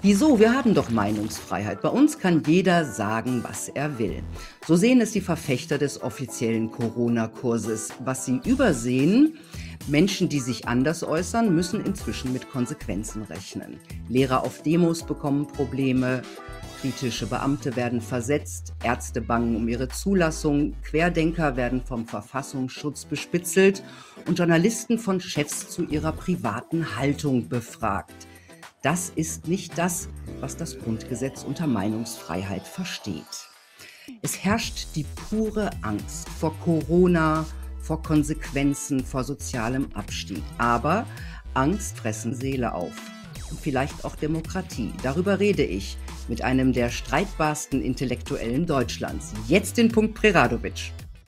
Wieso? Wir haben doch Meinungsfreiheit. Bei uns kann jeder sagen, was er will. So sehen es die Verfechter des offiziellen Corona-Kurses. Was sie übersehen: Menschen, die sich anders äußern, müssen inzwischen mit Konsequenzen rechnen. Lehrer auf Demos bekommen Probleme, kritische Beamte werden versetzt, Ärzte bangen um ihre Zulassung, Querdenker werden vom Verfassungsschutz bespitzelt und Journalisten von Chefs zu ihrer privaten Haltung befragt. Das ist nicht das, was das Grundgesetz unter Meinungsfreiheit versteht. Es herrscht die pure Angst vor Corona, vor Konsequenzen, vor sozialem Abstieg. Aber Angst fressen Seele auf. Und vielleicht auch Demokratie. Darüber rede ich mit einem der streitbarsten Intellektuellen Deutschlands. Jetzt den Punkt Preradovic.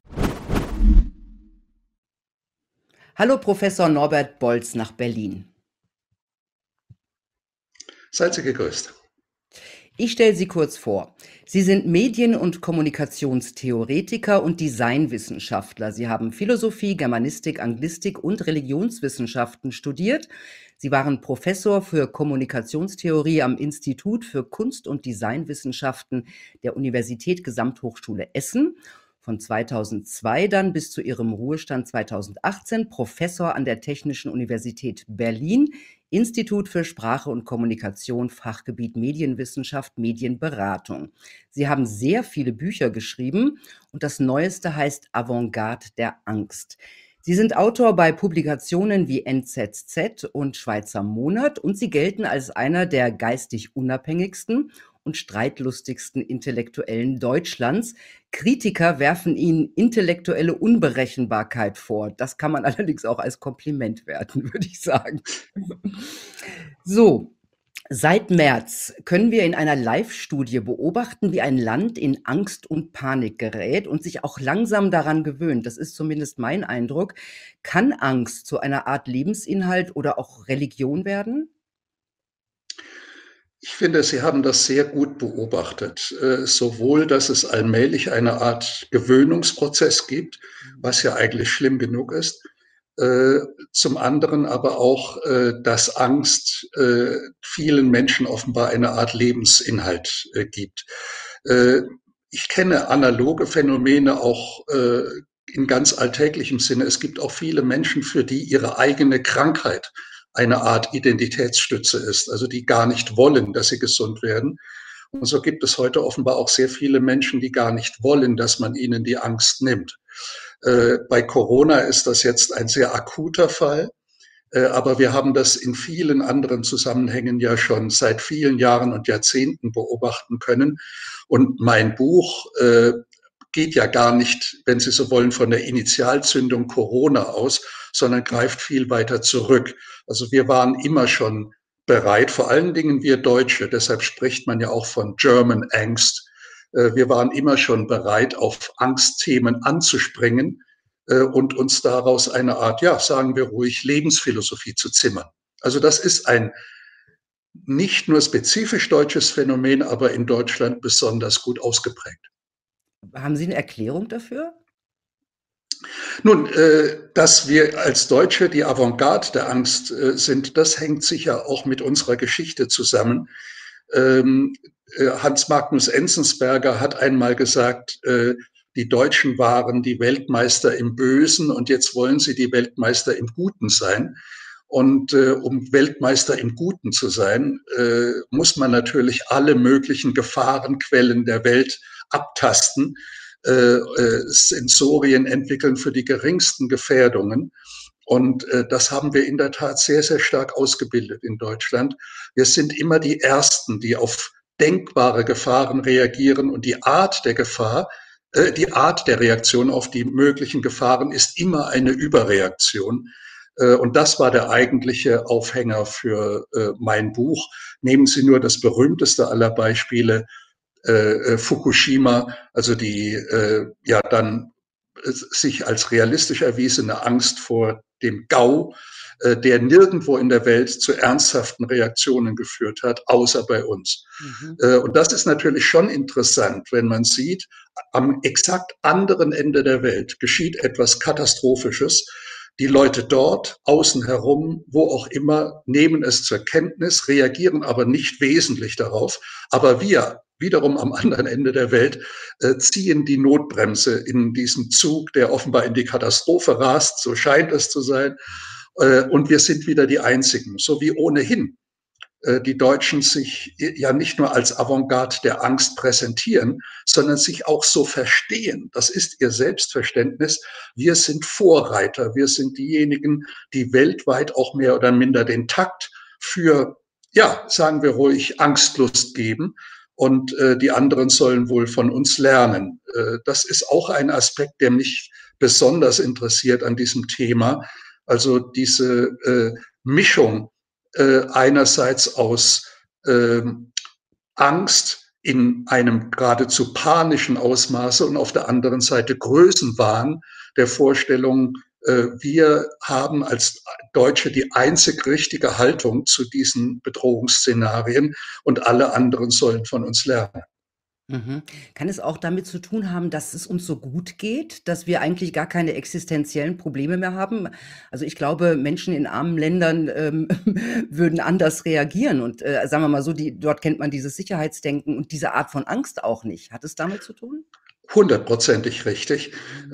Hallo Professor Norbert Bolz nach Berlin. Seid Sie gegrüßt. Ich stelle Sie kurz vor. Sie sind Medien- und Kommunikationstheoretiker und Designwissenschaftler. Sie haben Philosophie, Germanistik, Anglistik und Religionswissenschaften studiert. Sie waren Professor für Kommunikationstheorie am Institut für Kunst- und Designwissenschaften der Universität Gesamthochschule Essen. Von 2002 dann bis zu ihrem Ruhestand 2018 Professor an der Technischen Universität Berlin, Institut für Sprache und Kommunikation, Fachgebiet Medienwissenschaft, Medienberatung. Sie haben sehr viele Bücher geschrieben und das neueste heißt Avantgarde der Angst. Sie sind Autor bei Publikationen wie NZZ und Schweizer Monat und Sie gelten als einer der geistig unabhängigsten und streitlustigsten Intellektuellen Deutschlands. Kritiker werfen ihnen intellektuelle Unberechenbarkeit vor. Das kann man allerdings auch als Kompliment werten, würde ich sagen. So, seit März können wir in einer Live-Studie beobachten, wie ein Land in Angst und Panik gerät und sich auch langsam daran gewöhnt. Das ist zumindest mein Eindruck. Kann Angst zu einer Art Lebensinhalt oder auch Religion werden? Ich finde, Sie haben das sehr gut beobachtet. Sowohl, dass es allmählich eine Art Gewöhnungsprozess gibt, was ja eigentlich schlimm genug ist, äh, zum anderen aber auch, dass Angst vielen Menschen offenbar eine Art Lebensinhalt gibt. Äh, Ich kenne analoge Phänomene auch in ganz alltäglichem Sinne. Es gibt auch viele Menschen, für die ihre eigene Krankheit eine Art Identitätsstütze ist, also die gar nicht wollen, dass sie gesund werden. Und so gibt es heute offenbar auch sehr viele Menschen, die gar nicht wollen, dass man ihnen die Angst nimmt. Bei Corona ist das jetzt ein sehr akuter Fall, aber wir haben das in vielen anderen Zusammenhängen ja schon seit vielen Jahren und Jahrzehnten beobachten können. Und mein Buch geht ja gar nicht, wenn Sie so wollen, von der Initialzündung Corona aus, sondern greift viel weiter zurück. Also wir waren immer schon bereit, vor allen Dingen wir Deutsche, deshalb spricht man ja auch von German Angst. Wir waren immer schon bereit, auf Angstthemen anzuspringen und uns daraus eine Art, ja, sagen wir ruhig, Lebensphilosophie zu zimmern. Also das ist ein nicht nur spezifisch deutsches Phänomen, aber in Deutschland besonders gut ausgeprägt. Haben Sie eine Erklärung dafür? Nun, dass wir als Deutsche die Avantgarde der Angst sind, das hängt sicher auch mit unserer Geschichte zusammen. Hans Magnus Enzensberger hat einmal gesagt, die Deutschen waren die Weltmeister im Bösen und jetzt wollen sie die Weltmeister im Guten sein. Und um Weltmeister im Guten zu sein, muss man natürlich alle möglichen Gefahrenquellen der Welt abtasten, Sensorien entwickeln für die geringsten Gefährdungen. Und das haben wir in der Tat sehr, sehr stark ausgebildet in Deutschland. Wir sind immer die Ersten, die auf denkbare Gefahren reagieren und die Art der Gefahr, die Art der Reaktion auf die möglichen Gefahren ist immer eine Überreaktion. Und das war der eigentliche Aufhänger für mein Buch. Nehmen Sie nur das berühmteste aller Beispiele, Fukushima, also die ja dann sich als realistisch erwiesene Angst vor dem GAU, der nirgendwo in der Welt zu ernsthaften Reaktionen geführt hat, außer bei uns. Und das ist natürlich schon interessant, wenn man sieht, am exakt anderen Ende der Welt geschieht etwas Katastrophisches. Die Leute dort, außen herum, wo auch immer, nehmen es zur Kenntnis, reagieren aber nicht wesentlich darauf. Aber wir, wiederum am anderen Ende der Welt, ziehen die Notbremse in diesem Zug, der offenbar in die Katastrophe rast, so scheint es zu sein. Und wir sind wieder die Einzigen, so wie ohnehin die Deutschen sich ja nicht nur als Avantgarde der Angst präsentieren, sondern sich auch so verstehen. Das ist ihr Selbstverständnis. Wir sind Vorreiter. Wir sind diejenigen, die weltweit auch mehr oder minder den Takt für, ja, sagen wir ruhig, Angstlust geben. Und die anderen sollen wohl von uns lernen. Das ist auch ein Aspekt, der mich besonders interessiert an diesem Thema. Also diese Mischung einerseits aus Angst in einem geradezu panischen Ausmaße und auf der anderen Seite Größenwahn der Vorstellung, wir haben als Deutsche die einzig richtige Haltung zu diesen Bedrohungsszenarien und alle anderen sollen von uns lernen. Mhm. Kann es auch damit zu tun haben, dass es uns so gut geht, dass wir eigentlich gar keine existenziellen Probleme mehr haben? Also ich glaube, Menschen in armen Ländern würden anders reagieren. Und sagen wir mal so, dort kennt man dieses Sicherheitsdenken und diese Art von Angst auch nicht. Hat es damit zu tun? Hundertprozentig richtig.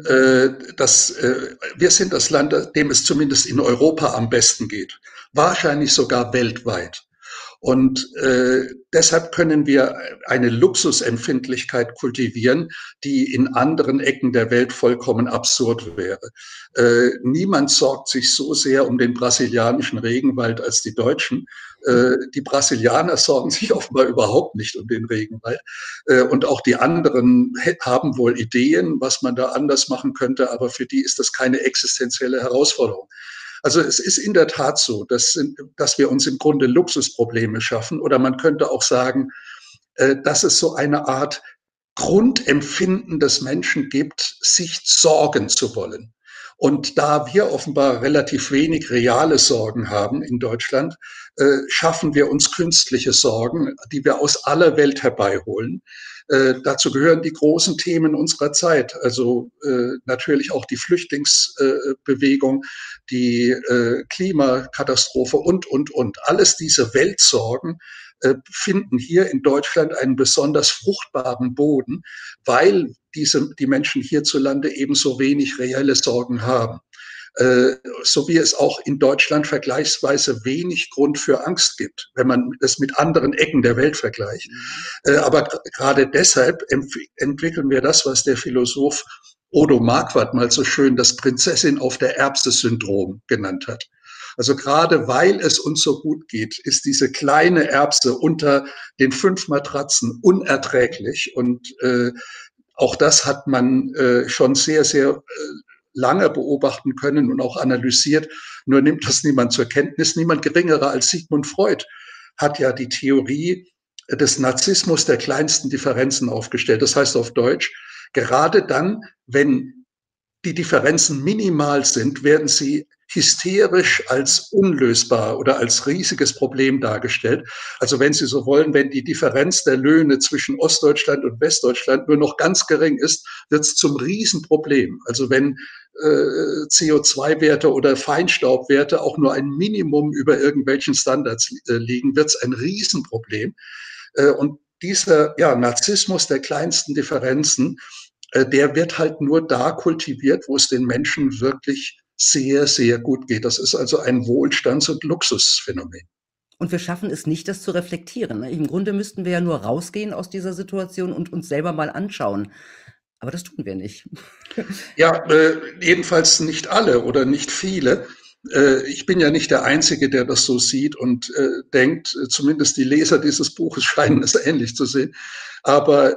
Wir sind das Land, dem es zumindest in Europa am besten geht. Wahrscheinlich sogar weltweit. Und deshalb können wir eine Luxusempfindlichkeit kultivieren, die in anderen Ecken der Welt vollkommen absurd wäre. Niemand sorgt sich so sehr um den brasilianischen Regenwald als die Deutschen. Die Brasilianer sorgen sich offenbar überhaupt nicht um den Regenwald. Und auch die anderen haben wohl Ideen, was man da anders machen könnte, aber für die ist das keine existenzielle Herausforderung. Also es ist in der Tat so, dass wir uns im Grunde Luxusprobleme schaffen. Oder man könnte auch sagen, dass es so eine Art Grundempfinden des Menschen gibt, sich sorgen zu wollen. Und da wir offenbar relativ wenig reale Sorgen haben in Deutschland, schaffen wir uns künstliche Sorgen, die wir aus aller Welt herbeiholen. Dazu gehören die großen Themen unserer Zeit, also natürlich auch die Flüchtlingsbewegung, die Klimakatastrophe und. Alles diese Weltsorgen finden hier in Deutschland einen besonders fruchtbaren Boden, weil die Menschen hierzulande eben so wenig reelle Sorgen haben. So wie es auch in Deutschland vergleichsweise wenig Grund für Angst gibt, wenn man es mit anderen Ecken der Welt vergleicht. Aber gerade deshalb entwickeln wir das, was der Philosoph Odo Marquardt mal so schön das Prinzessin auf der Erbse-Syndrom genannt hat. Also gerade weil es uns so gut geht, ist diese kleine Erbse unter den 5 Matratzen unerträglich. Und auch das hat man schon sehr, sehr lange beobachten können und auch analysiert. Nur nimmt das niemand zur Kenntnis. Niemand geringerer als Sigmund Freud hat ja die Theorie des Narzissmus der kleinsten Differenzen aufgestellt. Das heißt auf Deutsch, gerade dann, wenn die Differenzen minimal sind, werden sie hysterisch als unlösbar oder als riesiges Problem dargestellt. Also wenn Sie so wollen, wenn die Differenz der Löhne zwischen Ostdeutschland und Westdeutschland nur noch ganz gering ist, wird es zum Riesenproblem. Also wenn CO2-Werte oder Feinstaubwerte auch nur ein Minimum über irgendwelchen Standards liegen, wird es ein Riesenproblem. Und dieser Narzissmus der kleinsten Differenzen, der wird halt nur da kultiviert, wo es den Menschen wirklich sehr, sehr gut geht. Das ist also ein Wohlstands- und Luxusphänomen. Und wir schaffen es nicht, das zu reflektieren. Ne? Im Grunde müssten wir ja nur rausgehen aus dieser Situation und uns selber mal anschauen. Aber das tun wir nicht. Ja, jedenfalls nicht alle oder nicht viele. Ich bin ja nicht der Einzige, der das so sieht und denkt, zumindest die Leser dieses Buches scheinen es ähnlich zu sehen. Aber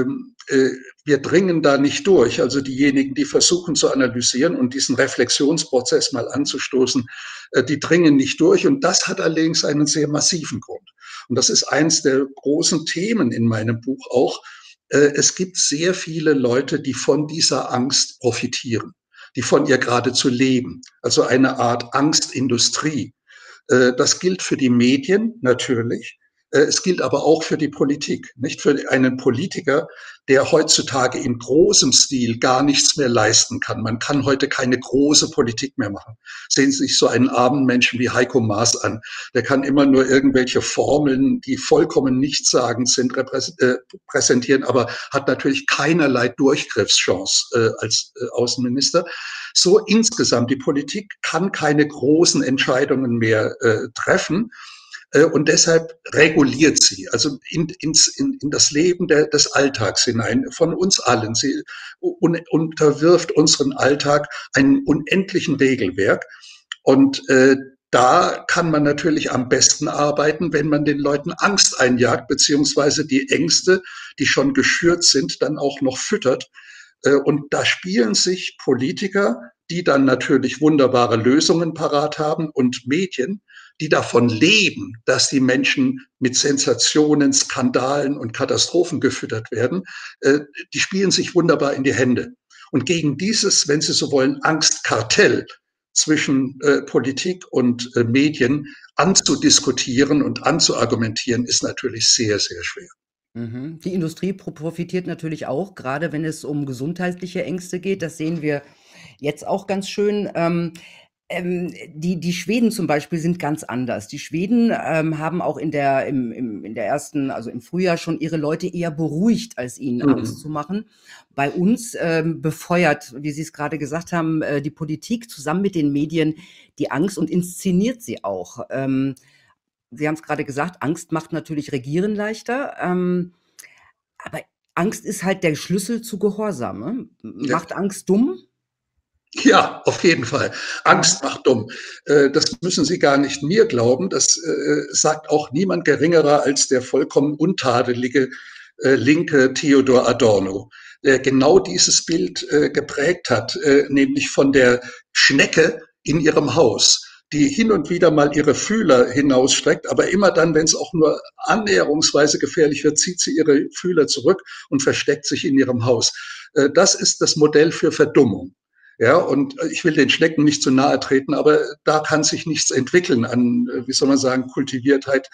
wir dringen da nicht durch. Also diejenigen, die versuchen zu analysieren und diesen Reflexionsprozess mal anzustoßen, die dringen nicht durch. Und das hat allerdings einen sehr massiven Grund. Und das ist eins der großen Themen in meinem Buch auch. Es gibt sehr viele Leute, die von dieser Angst profitieren, die von ihr geradezu leben. Also eine Art Angstindustrie. Das gilt für die Medien natürlich. Es gilt aber auch für die Politik, nicht für einen Politiker, der heutzutage in großem Stil gar nichts mehr leisten kann. Man kann heute keine große Politik mehr machen. Sehen Sie sich so einen armen Menschen wie Heiko Maas an. Der kann immer nur irgendwelche Formeln, die vollkommen nichtssagend sind, präsentieren, aber hat natürlich keinerlei Durchgriffschance als Außenminister. So insgesamt, die Politik kann keine großen Entscheidungen mehr treffen. Und deshalb reguliert sie, also in das Leben des Alltags hinein, von uns allen. Sie unterwirft unseren Alltag einem unendlichen Regelwerk. Und da kann man natürlich am besten arbeiten, wenn man den Leuten Angst einjagt, beziehungsweise die Ängste, die schon geschürt sind, dann auch noch füttert. Und da spielen sich Politiker, die dann natürlich wunderbare Lösungen parat haben, und Medien, die davon leben, dass die Menschen mit Sensationen, Skandalen und Katastrophen gefüttert werden, die spielen sich wunderbar in die Hände. Und gegen dieses, wenn Sie so wollen, Angstkartell zwischen Politik und Medien anzudiskutieren und anzuargumentieren, ist natürlich sehr, sehr schwer. Mhm. Die Industrie profitiert natürlich auch, gerade wenn es um gesundheitliche Ängste geht. Das sehen wir jetzt auch ganz schön. Die Schweden zum Beispiel sind ganz anders. Die Schweden haben auch in der ersten, also im Frühjahr schon ihre Leute eher beruhigt, als ihnen Angst zu machen. Bei uns befeuert, wie Sie es gerade gesagt haben, die Politik zusammen mit den Medien die Angst und inszeniert sie auch. Sie haben es gerade gesagt, Angst macht natürlich Regieren leichter, aber Angst ist halt der Schlüssel zu Gehorsam. Ne? Ja. Macht Angst dumm? Ja, auf jeden Fall. Angst macht dumm. Das müssen Sie gar nicht mir glauben. Das sagt auch niemand Geringerer als der vollkommen untadelige linke Theodor Adorno, der genau dieses Bild geprägt hat, nämlich von der Schnecke in ihrem Haus, die hin und wieder mal ihre Fühler hinausstreckt, aber immer dann, wenn es auch nur annäherungsweise gefährlich wird, zieht sie ihre Fühler zurück und versteckt sich in ihrem Haus. Das ist das Modell für Verdummung. Ja, und ich will den Schnecken nicht zu nahe treten, aber da kann sich nichts entwickeln an, wie soll man sagen, Kultiviertheit,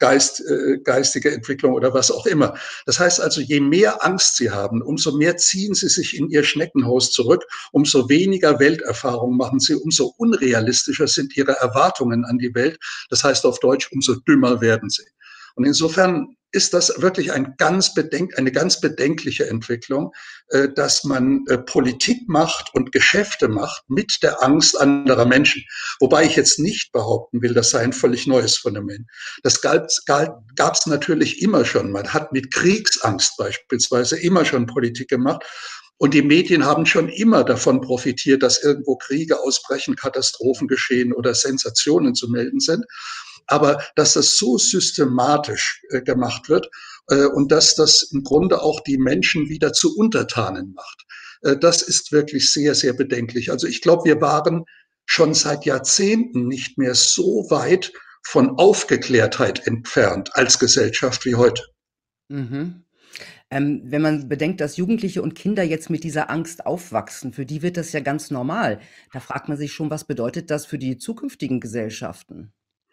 geistige Entwicklung oder was auch immer. Das heißt also, je mehr Angst sie haben, umso mehr ziehen sie sich in ihr Schneckenhaus zurück, umso weniger Welterfahrung machen sie, umso unrealistischer sind ihre Erwartungen an die Welt. Das heißt auf Deutsch, umso dümmer werden sie. Und insofern ist das wirklich eine ganz bedenkliche Entwicklung, dass man Politik macht und Geschäfte macht mit der Angst anderer Menschen. Wobei ich jetzt nicht behaupten will, das sei ein völlig neues Phänomen. Das gab es natürlich immer schon. Man hat mit Kriegsangst beispielsweise immer schon Politik gemacht. Und die Medien haben schon immer davon profitiert, dass irgendwo Kriege ausbrechen, Katastrophen geschehen oder Sensationen zu melden sind. Aber dass das so systematisch gemacht wird und dass das im Grunde auch die Menschen wieder zu Untertanen macht, das ist wirklich sehr, sehr bedenklich. Also ich glaube, wir waren schon seit Jahrzehnten nicht mehr so weit von Aufgeklärtheit entfernt als Gesellschaft wie heute. Mhm. Wenn man bedenkt, dass Jugendliche und Kinder jetzt mit dieser Angst aufwachsen, für die wird das ja ganz normal. Da fragt man sich schon, was bedeutet das für die zukünftigen Gesellschaften?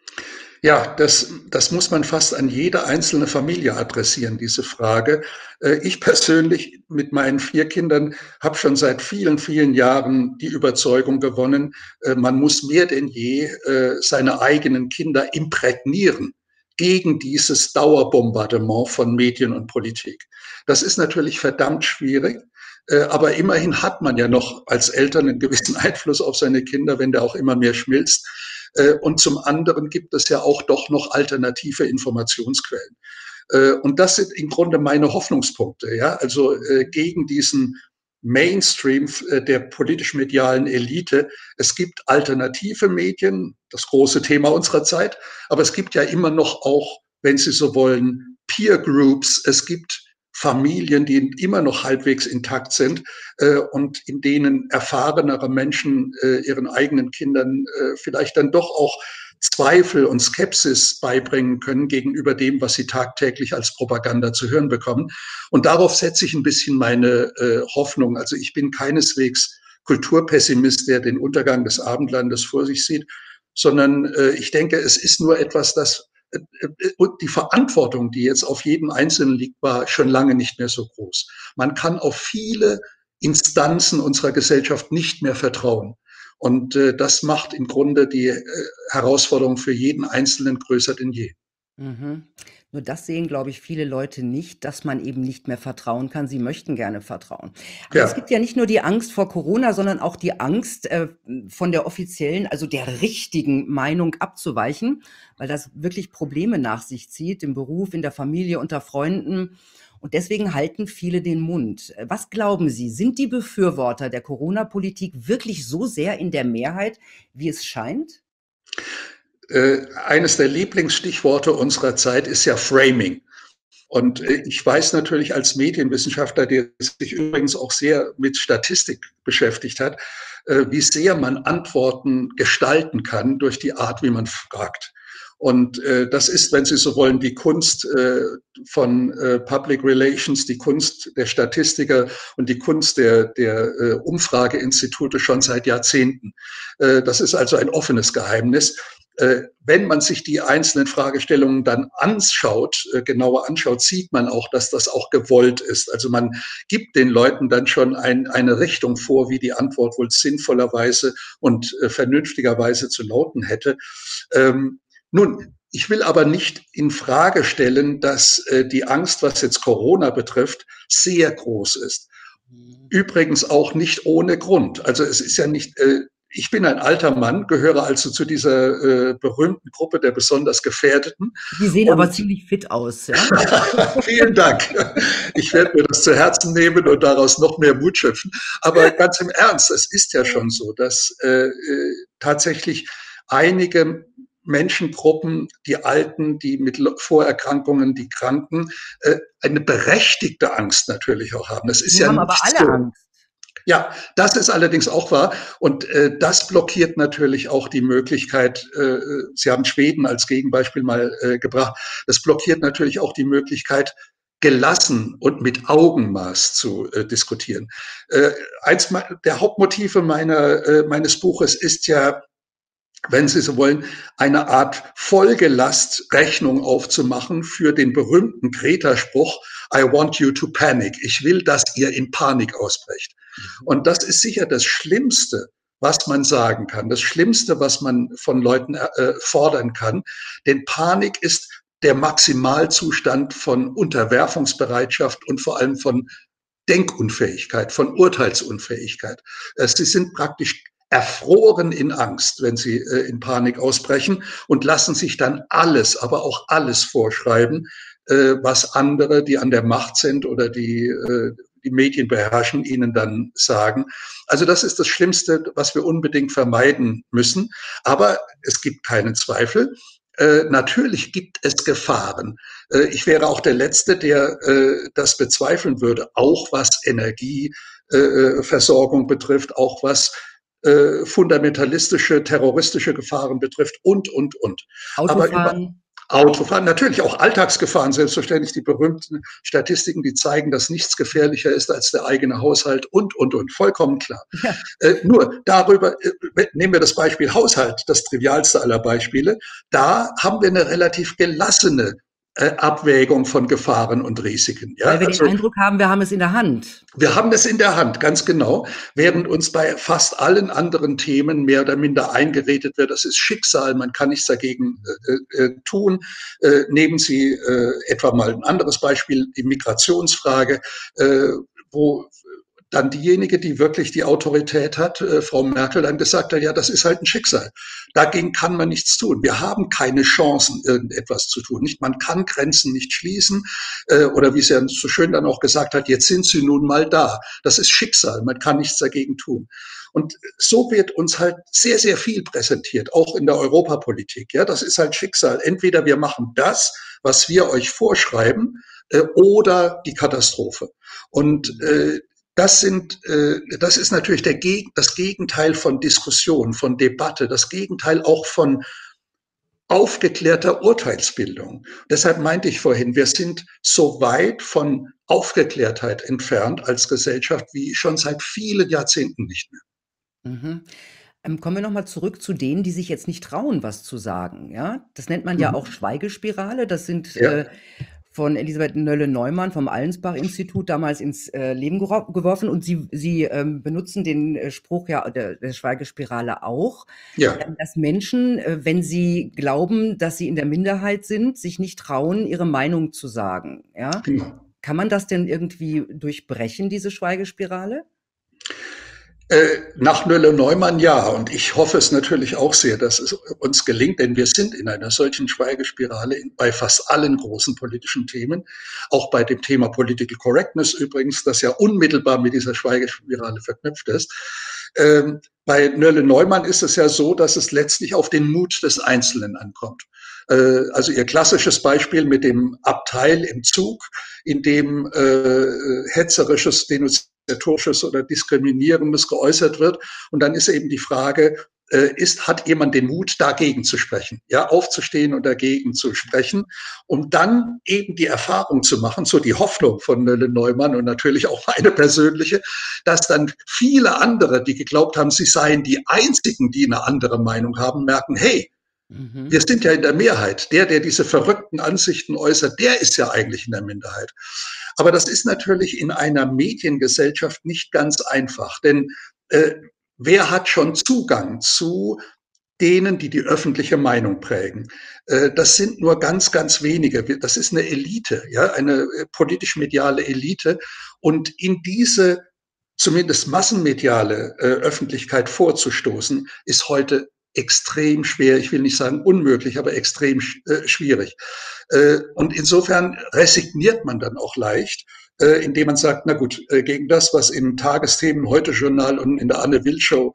Ja, das muss man fast an jede einzelne Familie adressieren, diese Frage. Ich persönlich mit meinen 4 Kindern habe schon seit vielen, vielen Jahren die Überzeugung gewonnen, man muss mehr denn je seine eigenen Kinder imprägnieren gegen dieses Dauerbombardement von Medien und Politik. Das ist natürlich verdammt schwierig. Aber immerhin hat man ja noch als Eltern einen gewissen Einfluss auf seine Kinder, wenn der auch immer mehr schmilzt. Und zum anderen gibt es ja auch doch noch alternative Informationsquellen. Und das sind im Grunde meine Hoffnungspunkte. Ja? Also gegen diesen Mainstream der politisch-medialen Elite. Es gibt alternative Medien, das große Thema unserer Zeit, aber es gibt ja immer noch auch, wenn Sie so wollen, Peer Groups. Es gibt Familien, die immer noch halbwegs intakt sind und in denen erfahrenere Menschen ihren eigenen Kindern vielleicht dann doch auch Zweifel und Skepsis beibringen können gegenüber dem, was sie tagtäglich als Propaganda zu hören bekommen. Und darauf setze ich ein bisschen meine Hoffnung. Also ich bin keineswegs Kulturpessimist, der den Untergang des Abendlandes vor sich sieht, sondern ich denke, es ist nur etwas, das und die Verantwortung, die jetzt auf jedem Einzelnen liegt, war schon lange nicht mehr so groß. Man kann auf viele Instanzen unserer Gesellschaft nicht mehr vertrauen. Und das macht im Grunde die Herausforderung für jeden Einzelnen größer denn je. Mhm. Nur das sehen, glaube ich, viele Leute nicht, dass man eben nicht mehr vertrauen kann. Sie möchten gerne vertrauen. Aber es gibt Ja, ja nicht nur die Angst vor Corona, sondern auch die Angst, von der offiziellen, also der richtigen Meinung abzuweichen, weil das wirklich Probleme nach sich zieht, im Beruf, in der Familie, unter Freunden. Und deswegen halten viele den Mund. Was glauben Sie, sind die Befürworter der Corona-Politik wirklich so sehr in der Mehrheit, wie es scheint? eines der Lieblingsstichworte unserer Zeit ist ja Framing. Und ich weiß natürlich als Medienwissenschaftler, der sich übrigens auch sehr mit Statistik beschäftigt hat, wie sehr man Antworten gestalten kann durch die Art, wie man fragt. Und das ist, wenn Sie so wollen, die Kunst von Public Relations, die Kunst der Statistiker und die Kunst der Umfrageinstitute schon seit Jahrzehnten. Das ist also ein offenes Geheimnis. Wenn man sich die einzelnen Fragestellungen dann anschaut, genauer anschaut, sieht man auch, dass das auch gewollt ist. Also man gibt den Leuten dann schon eine Richtung vor, wie die Antwort wohl sinnvollerweise und vernünftigerweise zu lauten hätte. Nun, ich will aber nicht in Frage stellen, dass die Angst, was jetzt Corona betrifft, sehr groß ist. Übrigens auch nicht ohne Grund. Also es ist ja nicht, ich bin ein alter Mann, gehöre also zu dieser berühmten Gruppe der besonders Gefährdeten. Sie sehen aber Und ziemlich fit aus, ja? vielen Dank. Ich werde mir das zu Herzen nehmen und daraus noch mehr Mut schöpfen. Aber ganz im Ernst, es ist ja schon so, dass tatsächlich einige Menschengruppen, die Alten, die mit Vorerkrankungen, die Kranken, eine berechtigte Angst natürlich auch haben. Das ist Die ja haben aber nicht alle so. Angst. Ja, das ist allerdings auch wahr. Und das blockiert natürlich auch die Möglichkeit, Sie haben Schweden als Gegenbeispiel mal gebracht, das blockiert natürlich auch die Möglichkeit, gelassen und mit Augenmaß zu diskutieren. Eins der Hauptmotive meines Buches ist ja, wenn Sie so wollen, eine Art Folgelastrechnung aufzumachen für den berühmten Greta-Spruch, I want you to panic. Ich will, dass ihr in Panik ausbrecht. Und das ist sicher das Schlimmste, was man sagen kann, das Schlimmste, was man von Leuten fordern kann. Denn Panik ist der Maximalzustand von Unterwerfungsbereitschaft und vor allem von Denkunfähigkeit, von Urteilsunfähigkeit. Sie sind praktisch erfroren in Angst, wenn sie in Panik ausbrechen und lassen sich dann alles, aber auch alles vorschreiben, was andere, die an der Macht sind oder die Medien beherrschen, ihnen dann sagen. Also das ist das Schlimmste, was wir unbedingt vermeiden müssen. Aber es gibt keinen Zweifel. Natürlich gibt es Gefahren. Ich wäre auch der Letzte, der das bezweifeln würde, auch was Energieversorgung betrifft, auch was fundamentalistische, terroristische Gefahren betrifft und. Aber über Autofahren. Autofahren, natürlich auch Alltagsgefahren, selbstverständlich die berühmten Statistiken, die zeigen, dass nichts gefährlicher ist als der eigene Haushalt und. Vollkommen klar. Ja. Nur darüber, nehmen wir das Beispiel Haushalt, das trivialste aller Beispiele, da haben wir eine relativ gelassene Abwägung von Gefahren und Risiken. Ja, Weil wir den also Eindruck haben, wir haben es in der Hand. wir haben das in der Hand, ganz genau, während uns bei fast allen anderen Themen mehr oder minder eingeredet wird, das ist Schicksal, man kann nichts dagegen tun. Nehmen Sie etwa mal ein anderes Beispiel, die Migrationsfrage, wo dann diejenige, die wirklich die Autorität hat, Frau Merkel, dann gesagt hat, ja, das ist halt ein Schicksal. Dagegen kann man nichts tun. Wir haben keine Chancen, irgendetwas zu tun. Nicht, man kann Grenzen nicht schließen. Oder wie sie ja so schön dann auch gesagt hat, jetzt sind sie nun mal da. Das ist Schicksal. Man kann nichts dagegen tun. Und so wird uns halt sehr, sehr viel präsentiert, auch in der Europapolitik. Ja, das ist halt Schicksal. Entweder wir machen das, was wir euch vorschreiben, oder die Katastrophe. Und das ist natürlich das Gegenteil von Diskussion, von Debatte, das Gegenteil auch von aufgeklärter Urteilsbildung. Deshalb meinte ich vorhin, wir sind so weit von Aufgeklärtheit entfernt als Gesellschaft wie schon seit vielen Jahrzehnten nicht mehr. Mhm. Kommen wir noch mal zurück zu denen, die sich jetzt nicht trauen, was zu sagen, ja? Das nennt man ja auch Mhm. Schweigespirale. Das sind, Ja, von Elisabeth Noelle-Neumann vom Allensbach-Institut damals ins, Leben geworfen, und sie benutzen den, Spruch ja der Schweigespirale auch, ja, dass Menschen, wenn sie glauben, dass sie in der Minderheit sind, sich nicht trauen, ihre Meinung zu sagen, ja? genau. Kann man das denn irgendwie durchbrechen, diese Schweigespirale? Nach Nölle-Neumann ja, und ich hoffe es natürlich auch sehr, dass es uns gelingt, denn wir sind in einer solchen Schweigespirale bei fast allen großen politischen Themen, auch bei dem Thema Political Correctness übrigens, das ja unmittelbar mit dieser Schweigespirale verknüpft ist. Bei Nölle-Neumann ist es ja so, dass es letztlich auf den Mut des Einzelnen ankommt. Also ihr klassisches Beispiel mit dem Abteil im Zug, in dem hetzerisches denunziatorisches oder diskriminierendes geäußert wird. Und dann ist eben die Frage, hat jemand den Mut, dagegen zu sprechen, ja, aufzustehen und dagegen zu sprechen, um dann eben die Erfahrung zu machen, so die Hoffnung von Neumann und natürlich auch meine persönliche, dass dann viele andere, die geglaubt haben, sie seien die einzigen, die eine andere Meinung haben, merken, hey, wir Mhm. sind ja in der Mehrheit. Der diese verrückten Ansichten äußert, der ist ja eigentlich in der Minderheit. Aber das ist natürlich in einer Mediengesellschaft nicht ganz einfach, denn äh, wer hat schon Zugang zu denen, die die öffentliche Meinung prägen? Das sind nur ganz, ganz wenige. Das ist eine Elite, ja, eine politisch-mediale Elite. Und in diese zumindest massenmediale Öffentlichkeit vorzustoßen, ist heute extrem schwer. Ich will nicht sagen unmöglich, aber extrem schwierig. Und insofern resigniert man dann auch leicht, indem man sagt, na gut, gegen das, was im Tagesthemen, Heute-Journal und in der Anne-Will-Show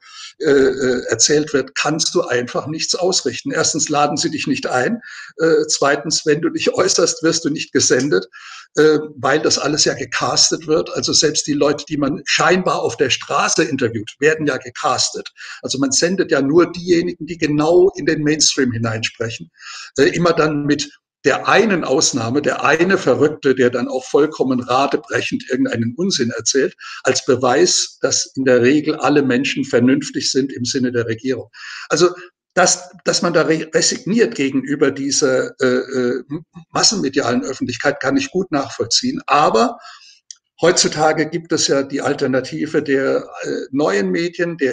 erzählt wird, kannst du einfach nichts ausrichten. Erstens laden sie dich nicht ein. Zweitens, wenn du dich äußerst, wirst du nicht gesendet, weil das alles ja gecastet wird. Also selbst die Leute, die man scheinbar auf der Straße interviewt, werden ja gecastet. Also man sendet ja nur diejenigen, die genau in den Mainstream hineinsprechen. Immer dann mit der einen Ausnahme, der eine Verrückte, der dann auch vollkommen radebrechend irgendeinen Unsinn erzählt, als Beweis, dass in der Regel alle Menschen vernünftig sind im Sinne der Regierung. Also dass man da resigniert gegenüber dieser massenmedialen Öffentlichkeit, kann ich gut nachvollziehen. Aber heutzutage gibt es ja die Alternative der neuen Medien, der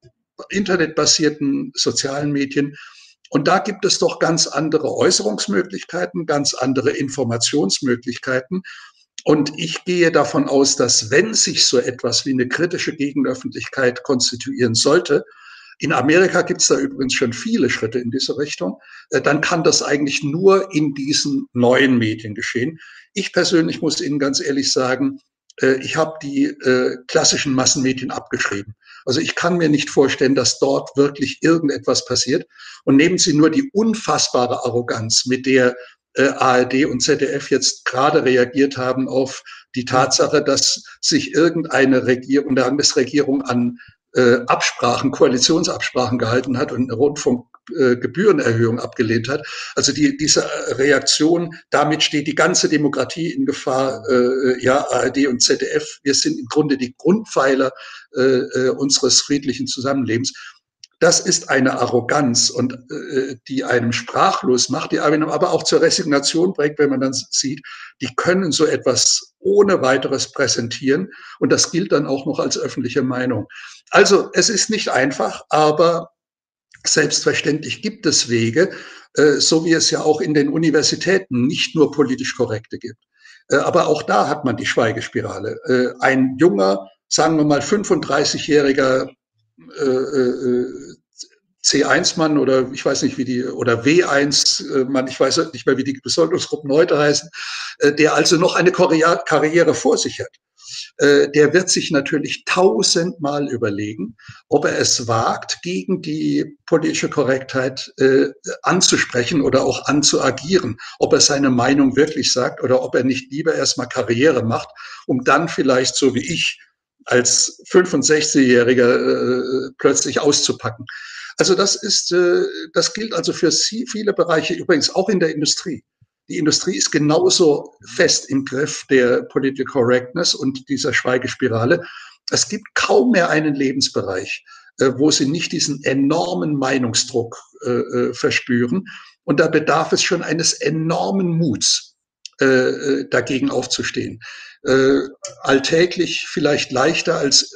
internetbasierten sozialen Medien. Und da gibt es doch ganz andere Äußerungsmöglichkeiten, ganz andere Informationsmöglichkeiten. Und ich gehe davon aus, dass wenn sich so etwas wie eine kritische Gegenöffentlichkeit konstituieren sollte, in Amerika gibt es da übrigens schon viele Schritte in diese Richtung, dann kann das eigentlich nur in diesen neuen Medien geschehen. Ich persönlich muss Ihnen ganz ehrlich sagen, ich habe die klassischen Massenmedien abgeschrieben. Also ich kann mir nicht vorstellen, dass dort wirklich irgendetwas passiert. Und nehmen Sie nur die unfassbare Arroganz, mit der ARD und ZDF jetzt gerade reagiert haben auf die Mhm. Tatsache, dass sich irgendeine Regierung, eine Landesregierung an Absprachen, Koalitionsabsprachen gehalten hat und eine Rundfunkgebührenerhöhung abgelehnt hat. Also diese Reaktion, damit steht die ganze Demokratie in Gefahr. Ja, ARD und ZDF, wir sind im Grunde die Grundpfeiler unseres friedlichen Zusammenlebens. Das ist eine Arroganz und die einem sprachlos macht, die einem aber auch zur Resignation bringt, wenn man dann sieht, die können so etwas ohne weiteres präsentieren und das gilt dann auch noch als öffentliche Meinung. Also es ist nicht einfach, aber selbstverständlich gibt es Wege, so wie es ja auch in den Universitäten nicht nur politisch Korrekte gibt. Aber auch da hat man die Schweigespirale. Ein junger, sagen wir mal 35-jähriger C1-Mann oder ich weiß nicht, wie die, oder W1-Mann, ich weiß nicht mehr, wie die Besoldungsgruppen heute heißen, der also noch eine Karriere vor sich hat. Der wird sich natürlich tausendmal überlegen, ob er es wagt, gegen die politische Korrektheit anzusprechen oder auch anzuagieren, ob er seine Meinung wirklich sagt oder ob er nicht lieber erstmal Karriere macht, um dann vielleicht so wie ich als 65-Jähriger plötzlich auszupacken. Also das gilt also für viele Bereiche, übrigens auch in der Industrie. Die Industrie ist genauso fest im Griff der Political Correctness und dieser Schweigespirale. Es gibt kaum mehr einen Lebensbereich, wo sie nicht diesen enormen Meinungsdruck verspüren. Und da bedarf es schon eines enormen Muts, dagegen aufzustehen. Alltäglich vielleicht leichter als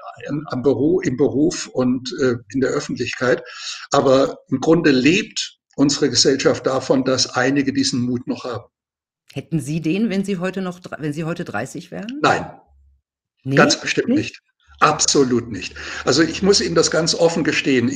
im Beruf und in der Öffentlichkeit. Aber im Grunde lebt unsere Gesellschaft davon, dass einige diesen Mut noch haben. Hätten Sie den, wenn Sie heute 30 wären? Nein, ganz Nee, bestimmt nicht? nicht. Absolut nicht. Also ich muss Ihnen das ganz offen gestehen.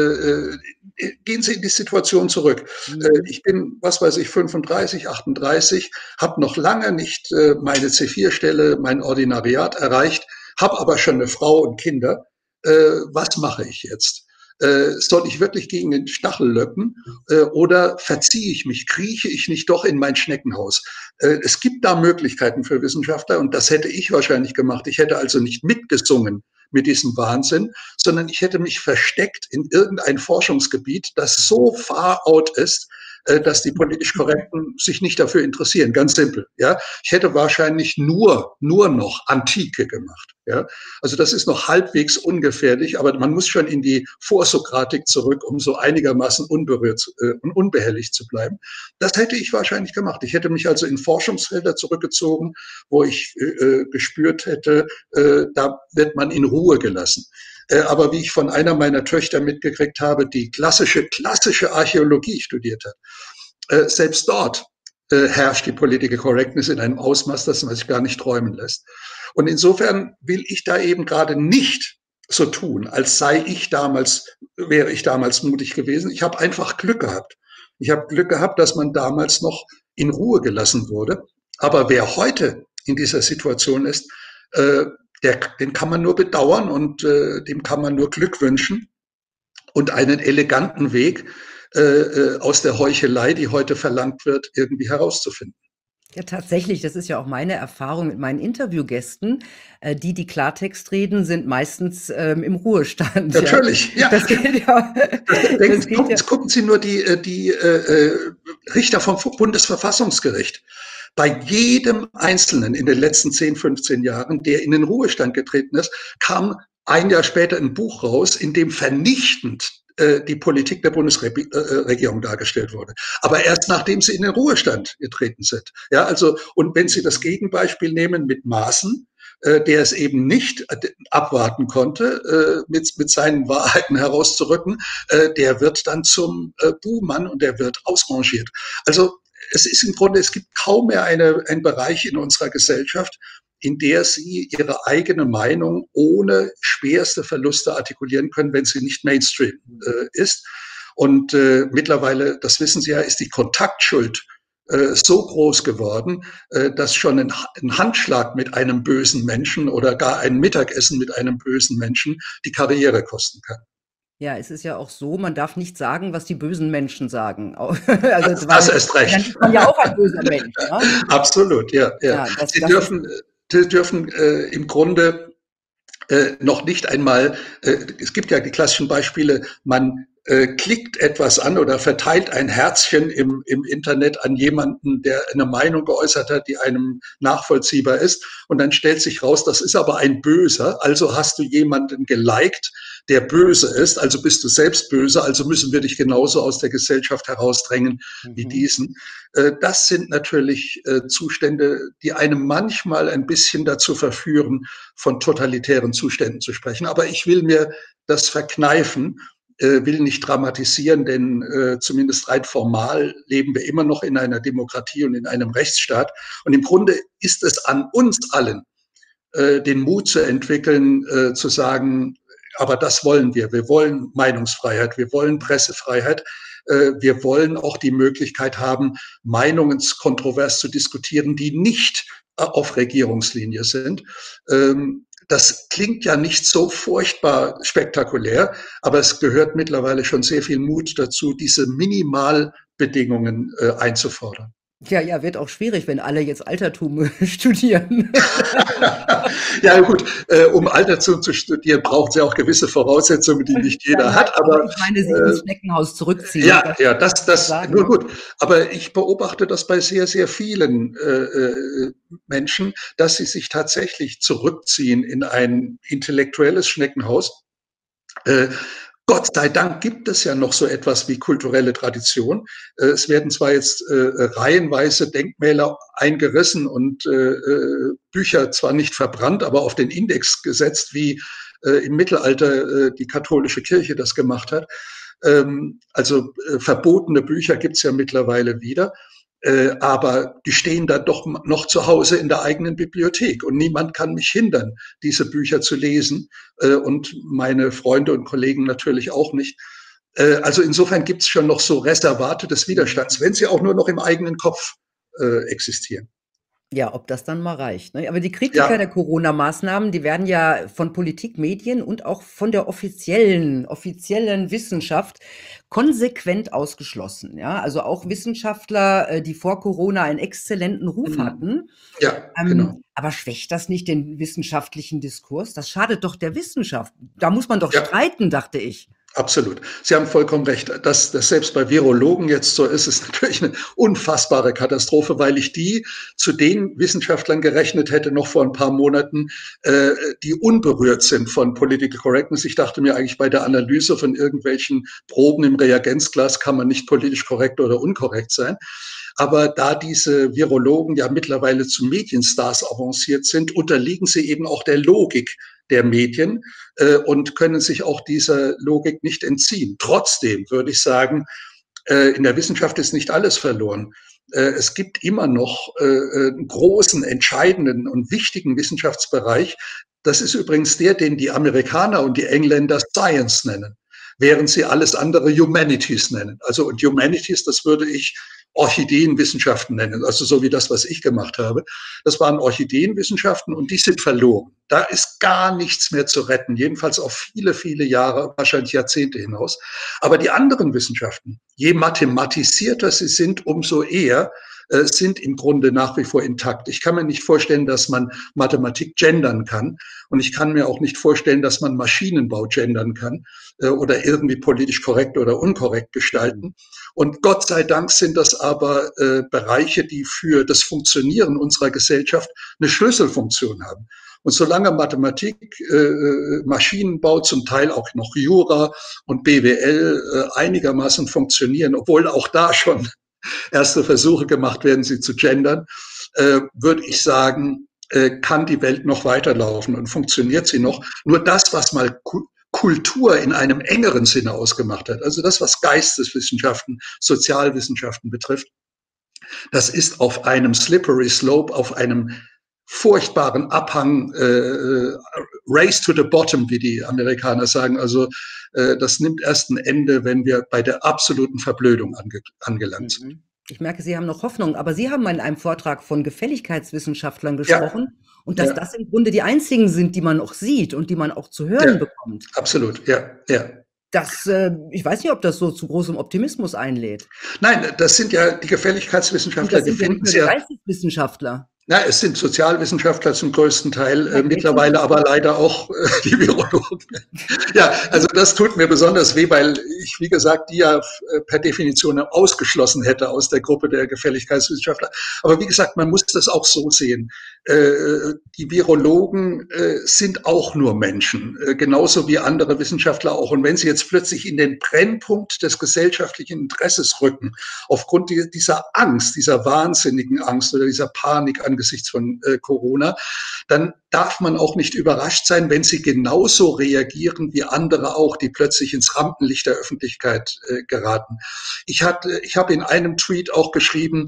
Gehen Sie in die Situation zurück. Mhm. Ich bin, was weiß ich, 35, 38, habe noch lange nicht meine C4-Stelle, mein Ordinariat erreicht, habe aber schon eine Frau und Kinder. Was mache ich jetzt? Soll ich wirklich gegen den Stachel löppen oder verziehe ich mich, krieche ich nicht doch in mein Schneckenhaus? Es gibt da Möglichkeiten für Wissenschaftler und das hätte ich wahrscheinlich gemacht. Ich hätte also nicht mitgesungen mit diesem Wahnsinn, sondern ich hätte mich versteckt in irgendein Forschungsgebiet, das so far out ist, dass die politisch Korrekten sich nicht dafür interessieren. Ganz simpel. Ja, ich hätte wahrscheinlich nur noch Antike gemacht. Ja, also das ist noch halbwegs ungefährlich, aber man muss schon in die Vorsokratik zurück, um so einigermaßen unberührt und unbehelligt zu bleiben. Das hätte ich wahrscheinlich gemacht. Ich hätte mich also in Forschungsfelder zurückgezogen, wo ich gespürt hätte, da wird man in Ruhe gelassen. Aber wie ich von einer meiner Töchter mitgekriegt habe, die klassische Archäologie studiert hat, selbst dort herrscht die Political Correctness in einem Ausmaß, das man sich gar nicht träumen lässt. Und insofern will ich da eben gerade nicht so tun, als wäre ich damals mutig gewesen. Ich habe einfach Glück gehabt. Ich habe Glück gehabt, dass man damals noch in Ruhe gelassen wurde. Aber wer heute in dieser Situation ist, den kann man nur bedauern und dem kann man nur Glück wünschen und einen eleganten Weg aus der Heuchelei, die heute verlangt wird, irgendwie herauszufinden. Ja, tatsächlich, das ist ja auch meine Erfahrung mit meinen Interviewgästen. Die Klartext reden, sind meistens im Ruhestand. Ja, Natürlich, ja. das geht ja. Das geht ja. Gucken Sie nur die Richter vom Bundesverfassungsgericht. Bei jedem Einzelnen in den letzten 10, 15 Jahren, der in den Ruhestand getreten ist, kam ein Jahr später ein Buch raus, in dem vernichtend die Politik der Bundesregierung dargestellt wurde. Aber erst nachdem sie in den Ruhestand getreten sind. Ja, also, und wenn Sie das Gegenbeispiel nehmen mit Maaßen, der es eben nicht abwarten konnte, mit seinen Wahrheiten herauszurücken, der wird dann zum Buhmann und der wird ausrangiert. Also es ist im Grunde, es gibt kaum mehr einen Bereich in unserer Gesellschaft, in der sie ihre eigene Meinung ohne schwerste Verluste artikulieren können, wenn sie nicht Mainstream ist. Und mittlerweile, das wissen Sie ja, ist die Kontaktschuld so groß geworden, dass schon ein Handschlag mit einem bösen Menschen oder gar ein Mittagessen mit einem bösen Menschen die Karriere kosten kann. Ja, es ist ja auch so, man darf nicht sagen, was die bösen Menschen sagen. Das, Also, das weil erst dann recht. ist man ja auch ein böser Mensch, ne? Absolut, ja, ja. Ja, Sie das ist dürfen im Grunde noch nicht einmal, es gibt ja die klassischen Beispiele, man klickt etwas an oder verteilt ein Herzchen im Internet an jemanden, der eine Meinung geäußert hat, die einem nachvollziehbar ist. Und dann stellt sich raus, das ist aber ein Böser. Also hast du jemanden geliked, der böse ist. Also bist du selbst böse. Also müssen wir dich genauso aus der Gesellschaft herausdrängen wie mhm. diesen. Das sind natürlich Zustände, die einem manchmal ein bisschen dazu verführen, von totalitären Zuständen zu sprechen. Aber ich will mir das verkneifen, will nicht dramatisieren, denn zumindest rein formal leben wir immer noch in einer Demokratie und in einem Rechtsstaat. Und im Grunde ist es an uns allen, den Mut zu entwickeln, zu sagen, aber das wollen wir. Wir wollen Meinungsfreiheit, wir wollen Pressefreiheit, wir wollen auch die Möglichkeit haben, Meinungen kontrovers zu diskutieren, die nicht auf Regierungslinie sind. Das klingt ja nicht so furchtbar spektakulär, aber es gehört mittlerweile schon sehr viel Mut dazu, diese Minimalbedingungen einzufordern. Ja, ja, wird auch schwierig, wenn alle jetzt Altertum studieren. Ja gut, um Altertum zu studieren, braucht es ja auch gewisse Voraussetzungen, die nicht Ja, jeder ja, hat. aber Aber ich meine, sich ins Schneckenhaus zurückziehen, ja, ja, das sagen, nur ne? gut. Aber ich beobachte das bei sehr, sehr vielen Menschen, dass sie sich tatsächlich zurückziehen in ein intellektuelles Schneckenhaus Äh, Gott sei Dank gibt es ja noch so etwas wie kulturelle Tradition. Es werden zwar jetzt reihenweise Denkmäler eingerissen und Bücher zwar nicht verbrannt, aber auf den Index gesetzt, wie im Mittelalter die katholische Kirche das gemacht hat. Also verbotene Bücher gibt es ja mittlerweile wieder. Aber die stehen da doch noch zu Hause in der eigenen Bibliothek und niemand kann mich hindern, diese Bücher zu lesen und meine Freunde und Kollegen natürlich auch nicht. Also insofern gibt es schon noch so Reservate des Widerstands, wenn sie auch nur noch im eigenen Kopf existieren. Ja, ob das dann mal reicht, ne? Aber die Kritiker der Ja, Corona-Maßnahmen, die werden ja von Politik, Medien und auch von der offiziellen Wissenschaft konsequent ausgeschlossen, ja? Also auch Wissenschaftler, die vor Corona einen exzellenten Ruf mhm. hatten. Ja, genau. Aber schwächt das nicht den wissenschaftlichen Diskurs? Das schadet doch der Wissenschaft. Da muss man doch Ja, streiten, dachte ich. absolut. Sie haben vollkommen recht. Dass das selbst bei Virologen jetzt so ist, ist natürlich eine unfassbare Katastrophe, weil ich die zu den Wissenschaftlern gerechnet hätte, noch vor ein paar Monaten, die unberührt sind von Political Correctness. Ich dachte mir eigentlich, bei der Analyse von irgendwelchen Proben im Reagenzglas kann man nicht politisch korrekt oder unkorrekt sein. Aber da diese Virologen ja mittlerweile zu Medienstars avanciert sind, unterliegen sie eben auch der Logik der Medien und können sich auch dieser Logik nicht entziehen. Trotzdem würde ich sagen, in der Wissenschaft ist nicht alles verloren. Es gibt immer noch einen großen, entscheidenden und wichtigen Wissenschaftsbereich. Das ist übrigens der, den die Amerikaner und die Engländer Science nennen, während sie alles andere Humanities nennen. Also und Humanities, das würde ich Orchideenwissenschaften nennen, also so wie das, was ich gemacht habe. Das waren Orchideenwissenschaften und die sind verloren. Da ist gar nichts mehr zu retten, jedenfalls auf viele, viele Jahre, wahrscheinlich Jahrzehnte hinaus. Aber die anderen Wissenschaften, je mathematisierter sie sind, umso eher sind im Grunde nach wie vor intakt. Ich kann mir nicht vorstellen, dass man Mathematik gendern kann. Und ich kann mir auch nicht vorstellen, dass man Maschinenbau gendern kann oder irgendwie politisch korrekt oder unkorrekt gestalten. Und Gott sei Dank sind das aber Bereiche, die für das Funktionieren unserer Gesellschaft eine Schlüsselfunktion haben. Und solange Mathematik, Maschinenbau, zum Teil auch noch Jura und BWL einigermaßen funktionieren, obwohl auch da schon erste Versuche gemacht werden, sie zu gendern, würde ich sagen, kann die Welt noch weiterlaufen und funktioniert sie noch. Nur das, was mal Kultur in einem engeren Sinne ausgemacht hat, also das, was Geisteswissenschaften, Sozialwissenschaften betrifft, das ist auf einem slippery slope, auf einem furchtbaren Abhang, race to the bottom, wie die Amerikaner sagen. Also das nimmt erst ein Ende, wenn wir bei der absoluten Verblödung angelangt sind. Ich merke, Sie haben noch Hoffnung, aber Sie haben in einem Vortrag von Gefälligkeitswissenschaftlern Ja, gesprochen und dass ja, das im Grunde die einzigen sind, die man auch sieht und die man auch zu hören ja, bekommt. absolut, ja, ja. Das, ich weiß nicht, ob das so zu großem Optimismus einlädt. Nein, das sind ja die Und Gefälligkeitswissenschaftler, das die sind ja nicht finden nur es die ja. Geisteswissenschaftler. Na, es sind Sozialwissenschaftler zum größten Teil, Ja, mittlerweile aber leider auch die Virologen. Ja, also das tut mir besonders weh, weil ich, wie gesagt, die ja per Definition ausgeschlossen hätte aus der Gruppe der Gefälligkeitswissenschaftler. Aber wie gesagt, man muss das auch so sehen. Die Virologen sind auch nur Menschen, genauso wie andere Wissenschaftler auch. Und wenn sie jetzt plötzlich in den Brennpunkt des gesellschaftlichen Interesses rücken, aufgrund dieser Angst, dieser wahnsinnigen Angst oder dieser Panik angesichts von Corona, dann darf man auch nicht überrascht sein, wenn sie genauso reagieren wie andere auch, die plötzlich ins Rampenlicht der Öffentlichkeit geraten. Ich habe in einem Tweet auch geschrieben,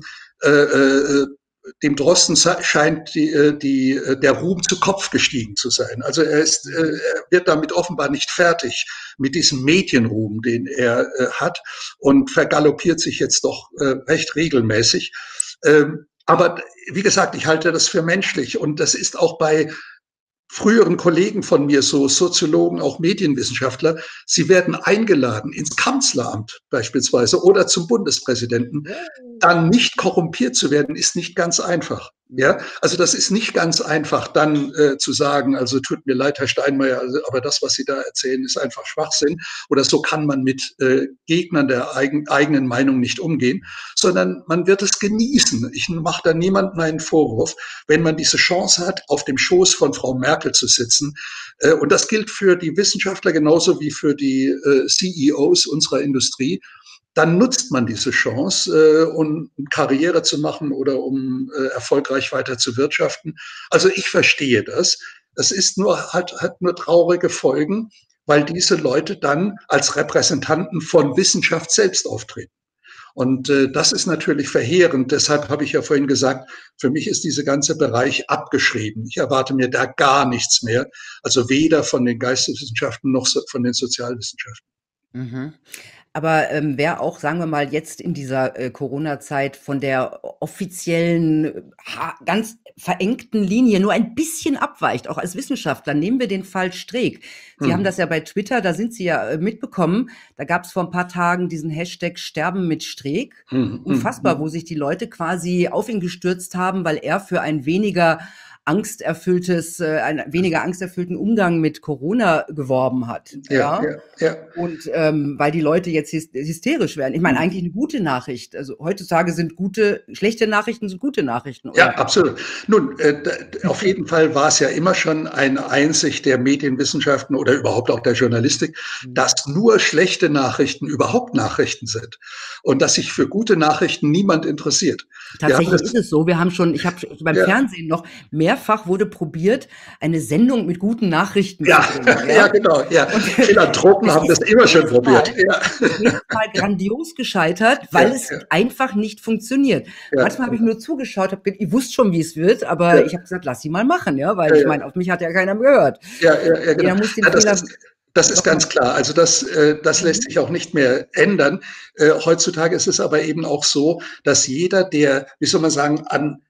dem Drosten scheint der Ruhm zu Kopf gestiegen zu sein. Also er wird damit offenbar nicht fertig mit diesem Medienruhm, den er hat und vergaloppiert sich jetzt doch recht regelmäßig. Aber wie gesagt, ich halte das für menschlich und das ist auch bei früheren Kollegen von mir, so Soziologen, auch Medienwissenschaftler, sie werden eingeladen ins Kanzleramt beispielsweise oder zum Bundespräsidenten. dann nicht korrumpiert zu werden, ist nicht ganz einfach. Ja, also das ist nicht ganz einfach, dann zu sagen, also tut mir leid, Herr Steinmeier, also, aber das, was Sie da erzählen, ist einfach Schwachsinn. Oder so kann man mit Gegnern der eigenen Meinung nicht umgehen, sondern man wird es genießen. Ich mache da niemandem einen Vorwurf, wenn man diese Chance hat, auf dem Schoß von Frau Merkel zu sitzen. Und das gilt für die Wissenschaftler genauso wie für die CEOs unserer Industrie. Dann nutzt man diese Chance, um Karriere zu machen oder um erfolgreich weiter zu wirtschaften. Also ich verstehe das. Es ist nur, hat nur traurige Folgen, weil diese Leute dann als Repräsentanten von Wissenschaft selbst auftreten. Und das ist natürlich verheerend. Deshalb habe ich ja vorhin gesagt, für mich ist dieser ganze Bereich abgeschrieben. Ich erwarte mir da gar nichts mehr. Also weder von den Geisteswissenschaften noch von den Sozialwissenschaften. Mhm. Aber wer auch, sagen wir mal, jetzt in dieser Corona-Zeit von der offiziellen, ganz verengten Linie nur ein bisschen abweicht, auch als Wissenschaftler, nehmen wir den Fall Streeck. Sie haben das ja bei Twitter, da sind Sie ja mitbekommen, da gab es vor ein paar Tagen diesen Hashtag Sterben mit Streeck. Unfassbar, wo sich die Leute quasi auf ihn gestürzt haben, weil er für ein weniger einen weniger angsterfüllten Umgang mit Corona geworben hat. Ja. Und weil die Leute jetzt hysterisch werden. Ich meine, eigentlich eine gute Nachricht. Also heutzutage sind schlechte Nachrichten sind gute Nachrichten. Oder? Ja, absolut. Nun, auf jeden Fall war es ja immer schon eine Einsicht der Medienwissenschaften oder überhaupt auch der Journalistik, dass nur schlechte Nachrichten überhaupt Nachrichten sind und dass sich für gute Nachrichten niemand interessiert. Tatsächlich ist es so. Ich habe beim Fernsehen noch mehrfach wurde probiert, eine Sendung mit guten Nachrichten zu bringen. Ja, genau. Ja. Philanthropen haben das immer schon probiert. Jedes Mal grandios gescheitert, weil es einfach nicht funktioniert. Manchmal habe ich nur zugeschaut, ich wusste schon, wie es wird, aber ich habe gesagt, lass sie mal machen, weil ich meine, auf mich hat ja keiner gehört. Genau. Das ist ganz klar. Also das lässt sich auch nicht mehr ändern. Heutzutage ist es aber eben auch so, dass jeder, der, wie soll man sagen,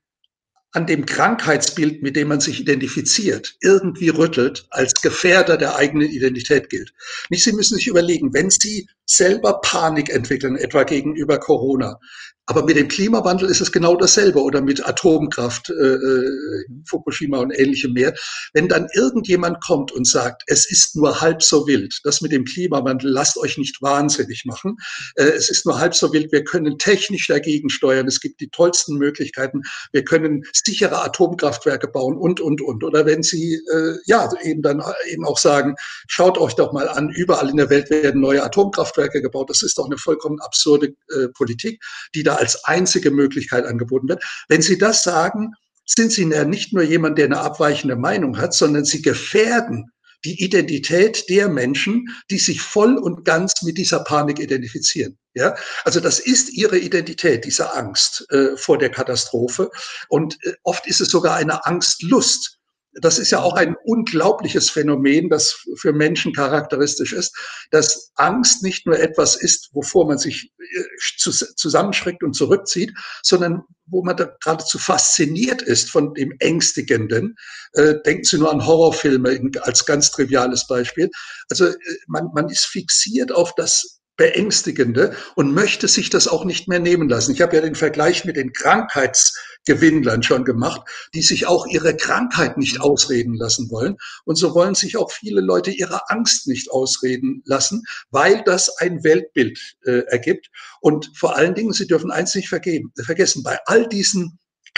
an dem Krankheitsbild, mit dem man sich identifiziert, irgendwie rüttelt, als Gefährder der eigenen Identität gilt. Nicht, Sie müssen sich überlegen, wenn Sie selber Panik entwickeln, etwa gegenüber Corona, aber mit dem Klimawandel ist es genau dasselbe oder mit Atomkraft, Fukushima und ähnlichem mehr. Wenn dann irgendjemand kommt und sagt, es ist nur halb so wild, das mit dem Klimawandel, lasst euch nicht wahnsinnig machen. Es ist nur halb so wild, wir können technisch dagegen steuern, es gibt die tollsten Möglichkeiten, wir können sichere Atomkraftwerke bauen und. Oder wenn Sie eben auch sagen, schaut euch doch mal an, überall in der Welt werden neue Atomkraftwerke gebaut. Das ist doch eine vollkommen absurde Politik, die da als einzige Möglichkeit angeboten wird. Wenn Sie das sagen, sind Sie ja nicht nur jemand, der eine abweichende Meinung hat, sondern Sie gefährden die Identität der Menschen, die sich voll und ganz mit dieser Panik identifizieren. Ja, also das ist ihre Identität, diese Angst vor der Katastrophe. Und oft ist es sogar eine Angstlust. Das ist ja auch ein unglaubliches Phänomen, das für Menschen charakteristisch ist, dass Angst nicht nur etwas ist, wovor man sich zusammenschreckt und zurückzieht, sondern wo man da geradezu fasziniert ist von dem Ängstigenden. Denken Sie nur an Horrorfilme als ganz triviales Beispiel. Also man ist fixiert auf das Beängstigende und möchte sich das auch nicht mehr nehmen lassen. Ich habe ja den Vergleich mit den Krankheitsgewinnlern schon gemacht, die sich auch ihre Krankheit nicht ausreden lassen wollen. Und so wollen sich auch viele Leute ihre Angst nicht ausreden lassen, weil das ein Weltbild ergibt. Und vor allen Dingen, Sie dürfen eins nicht vergessen, bei all diesen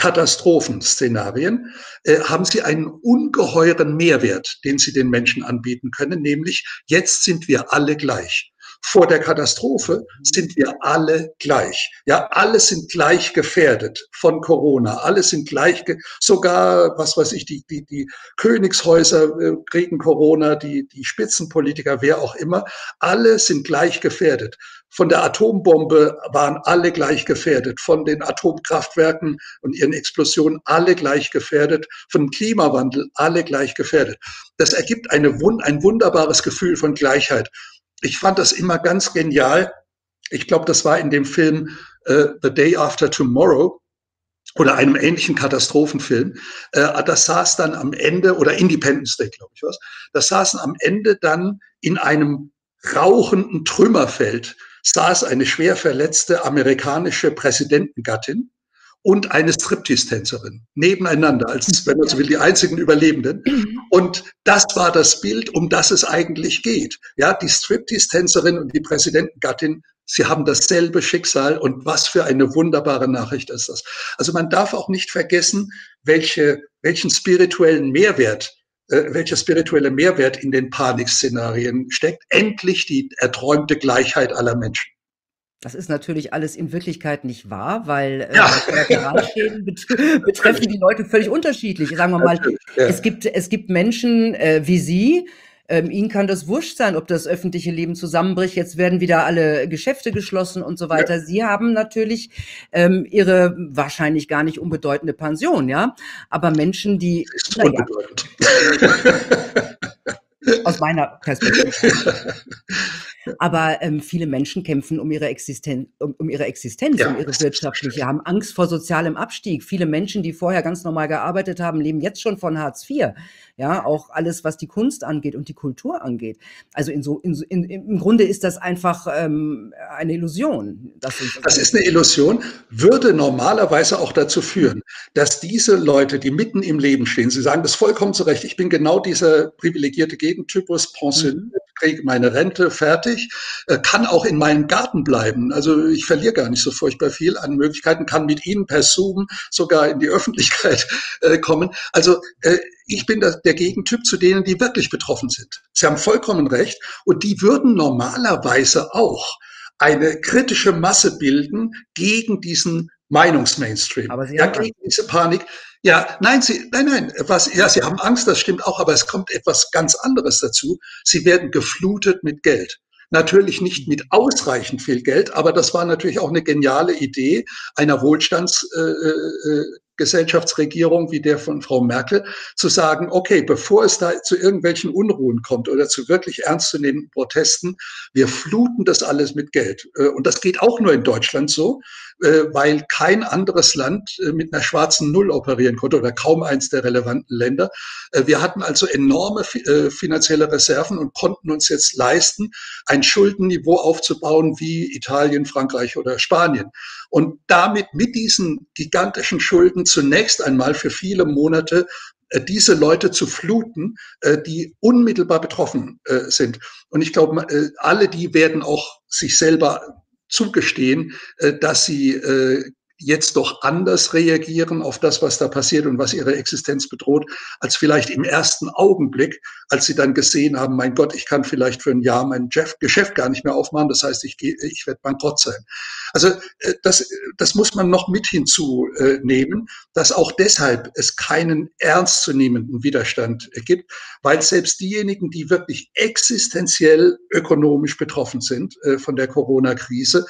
Katastrophenszenarien haben sie einen ungeheuren Mehrwert, den sie den Menschen anbieten können, nämlich jetzt sind wir alle gleich. Vor der Katastrophe sind wir alle gleich. Ja, alle sind gleich gefährdet von Corona. Alle sind gleich, sogar, was weiß ich, die Königshäuser kriegen Corona, die Spitzenpolitiker, wer auch immer. Alle sind gleich gefährdet. Von der Atombombe waren alle gleich gefährdet. Von den Atomkraftwerken und ihren Explosionen alle gleich gefährdet. Von dem Klimawandel alle gleich gefährdet. Das ergibt ein wunderbares Gefühl von Gleichheit. Ich fand das immer ganz genial. Ich glaube, das war in dem Film The Day After Tomorrow oder einem ähnlichen Katastrophenfilm. Das saß dann am Ende, oder Independence Day, glaube ich was, das saßen am Ende dann in einem rauchenden Trümmerfeld saß eine schwer verletzte amerikanische Präsidentengattin und eine Striptease-Tänzerin nebeneinander, als, wenn man so will, die einzigen Überlebenden. Und das war das Bild, um das es eigentlich geht. Ja, die Striptease-Tänzerin und die Präsidentengattin, sie haben dasselbe Schicksal, und was für eine wunderbare Nachricht ist das. Also man darf auch nicht vergessen, welchen spirituellen Mehrwert welcher spirituelle Mehrwert in den Panikszenarien steckt. Endlich die erträumte Gleichheit aller Menschen. Das ist natürlich alles in Wirklichkeit nicht wahr, weil Ja, Kollateralschäden betreffen die Leute völlig unterschiedlich. Sagen wir mal, ja. es gibt Menschen wie Sie, ihnen kann das wurscht sein, ob das öffentliche Leben zusammenbricht. Jetzt werden wieder alle Geschäfte geschlossen und so weiter. Ja. Sie haben natürlich ihre wahrscheinlich gar nicht unbedeutende Pension, ja. Aber Menschen, die Ist unbedeutend. Aus meiner Perspektive. Aber viele Menschen kämpfen um ihre Existenz, um ihre wirtschaftliche, haben Angst vor sozialem Abstieg. Viele Menschen, die vorher ganz normal gearbeitet haben, leben jetzt schon von Hartz IV. Ja, auch alles, was die Kunst angeht und die Kultur angeht. Also im Grunde ist das einfach eine Illusion. Das ist eine Illusion, würde normalerweise auch dazu führen, dass diese Leute, die mitten im Leben stehen, Sie sagen das vollkommen zu Recht, ich bin genau dieser privilegierte Gegentypus, pensioniert, kriege meine Rente, fertig, kann auch in meinem Garten bleiben. Also ich verliere gar nicht so furchtbar viel an Möglichkeiten, kann mit Ihnen per Zoom sogar in die Öffentlichkeit kommen. Also ich bin der Gegentyp zu denen, die wirklich betroffen sind. Sie haben vollkommen recht, und die würden normalerweise auch eine kritische Masse bilden gegen diesen Meinungsmainstream. Aber Sie ja, haben gegen diese Panik. Ja, nein, Sie haben Angst, das stimmt auch, aber es kommt etwas ganz anderes dazu. Sie werden geflutet mit Geld. Natürlich nicht mit ausreichend viel Geld, aber das war natürlich auch eine geniale Idee einer Wohlstandsgesellschaftsregierung wie der von Frau Merkel, zu sagen, okay, bevor es da zu irgendwelchen Unruhen kommt oder zu wirklich ernstzunehmenden Protesten, wir fluten das alles mit Geld. Und das geht auch nur in Deutschland so, weil kein anderes Land mit einer schwarzen Null operieren konnte oder kaum eins der relevanten Länder. Wir hatten also enorme finanzielle Reserven und konnten uns jetzt leisten, ein Schuldenniveau aufzubauen wie Italien, Frankreich oder Spanien. Und damit mit diesen gigantischen Schulden zunächst einmal für viele Monate diese Leute zu fluten, die unmittelbar betroffen sind. Und ich glaube, alle die werden auch sich selber zugestehen, dass sie jetzt doch anders reagieren auf das, was da passiert und was ihre Existenz bedroht, als vielleicht im ersten Augenblick, als sie dann gesehen haben, mein Gott, ich kann vielleicht für ein Jahr mein Geschäft gar nicht mehr aufmachen, das heißt, ich werde bankrott sein. Also das muss man noch mit hinzunehmen, dass auch deshalb es keinen ernstzunehmenden Widerstand gibt, weil selbst diejenigen, die wirklich existenziell ökonomisch betroffen sind von der Corona-Krise,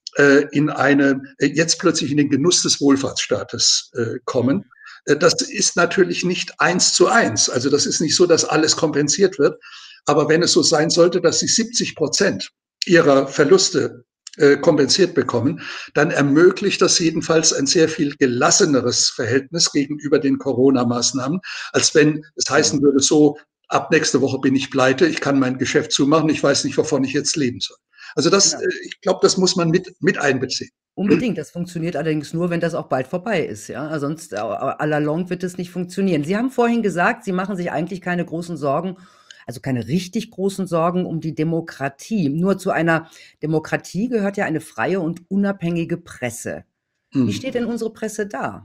jetzt plötzlich in den Genuss des Wohlfahrtsstaates kommen. Das ist natürlich nicht 1:1. Also das ist nicht so, dass alles kompensiert wird. Aber wenn es so sein sollte, dass sie 70% ihrer Verluste kompensiert bekommen, dann ermöglicht das jedenfalls ein sehr viel gelasseneres Verhältnis gegenüber den Corona-Maßnahmen, als wenn es heißen würde, so, ab nächste Woche bin ich pleite, ich kann mein Geschäft zumachen, ich weiß nicht, wovon ich jetzt leben soll. Also ich glaube, das muss man mit einbeziehen. Unbedingt. Das funktioniert allerdings nur, wenn das auch bald vorbei ist, ja. Sonst à la longue wird es nicht funktionieren. Sie haben vorhin gesagt, Sie machen sich eigentlich keine großen Sorgen, also keine richtig großen Sorgen um die Demokratie. Nur zu einer Demokratie gehört ja eine freie und unabhängige Presse. Wie steht denn unsere Presse da?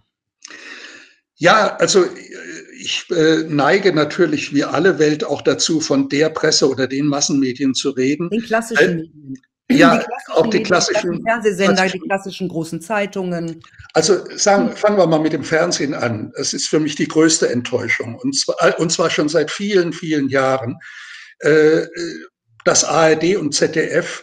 Ja, also ich neige natürlich wie alle Welt auch dazu, von der Presse oder den Massenmedien zu reden. Den klassischen Medien. Ja, auch die klassischen Fernsehsender, die klassischen großen Zeitungen. Also fangen wir mal mit dem Fernsehen an. Es ist für mich die größte Enttäuschung. Und zwar schon seit vielen, vielen Jahren, dass ARD und ZDF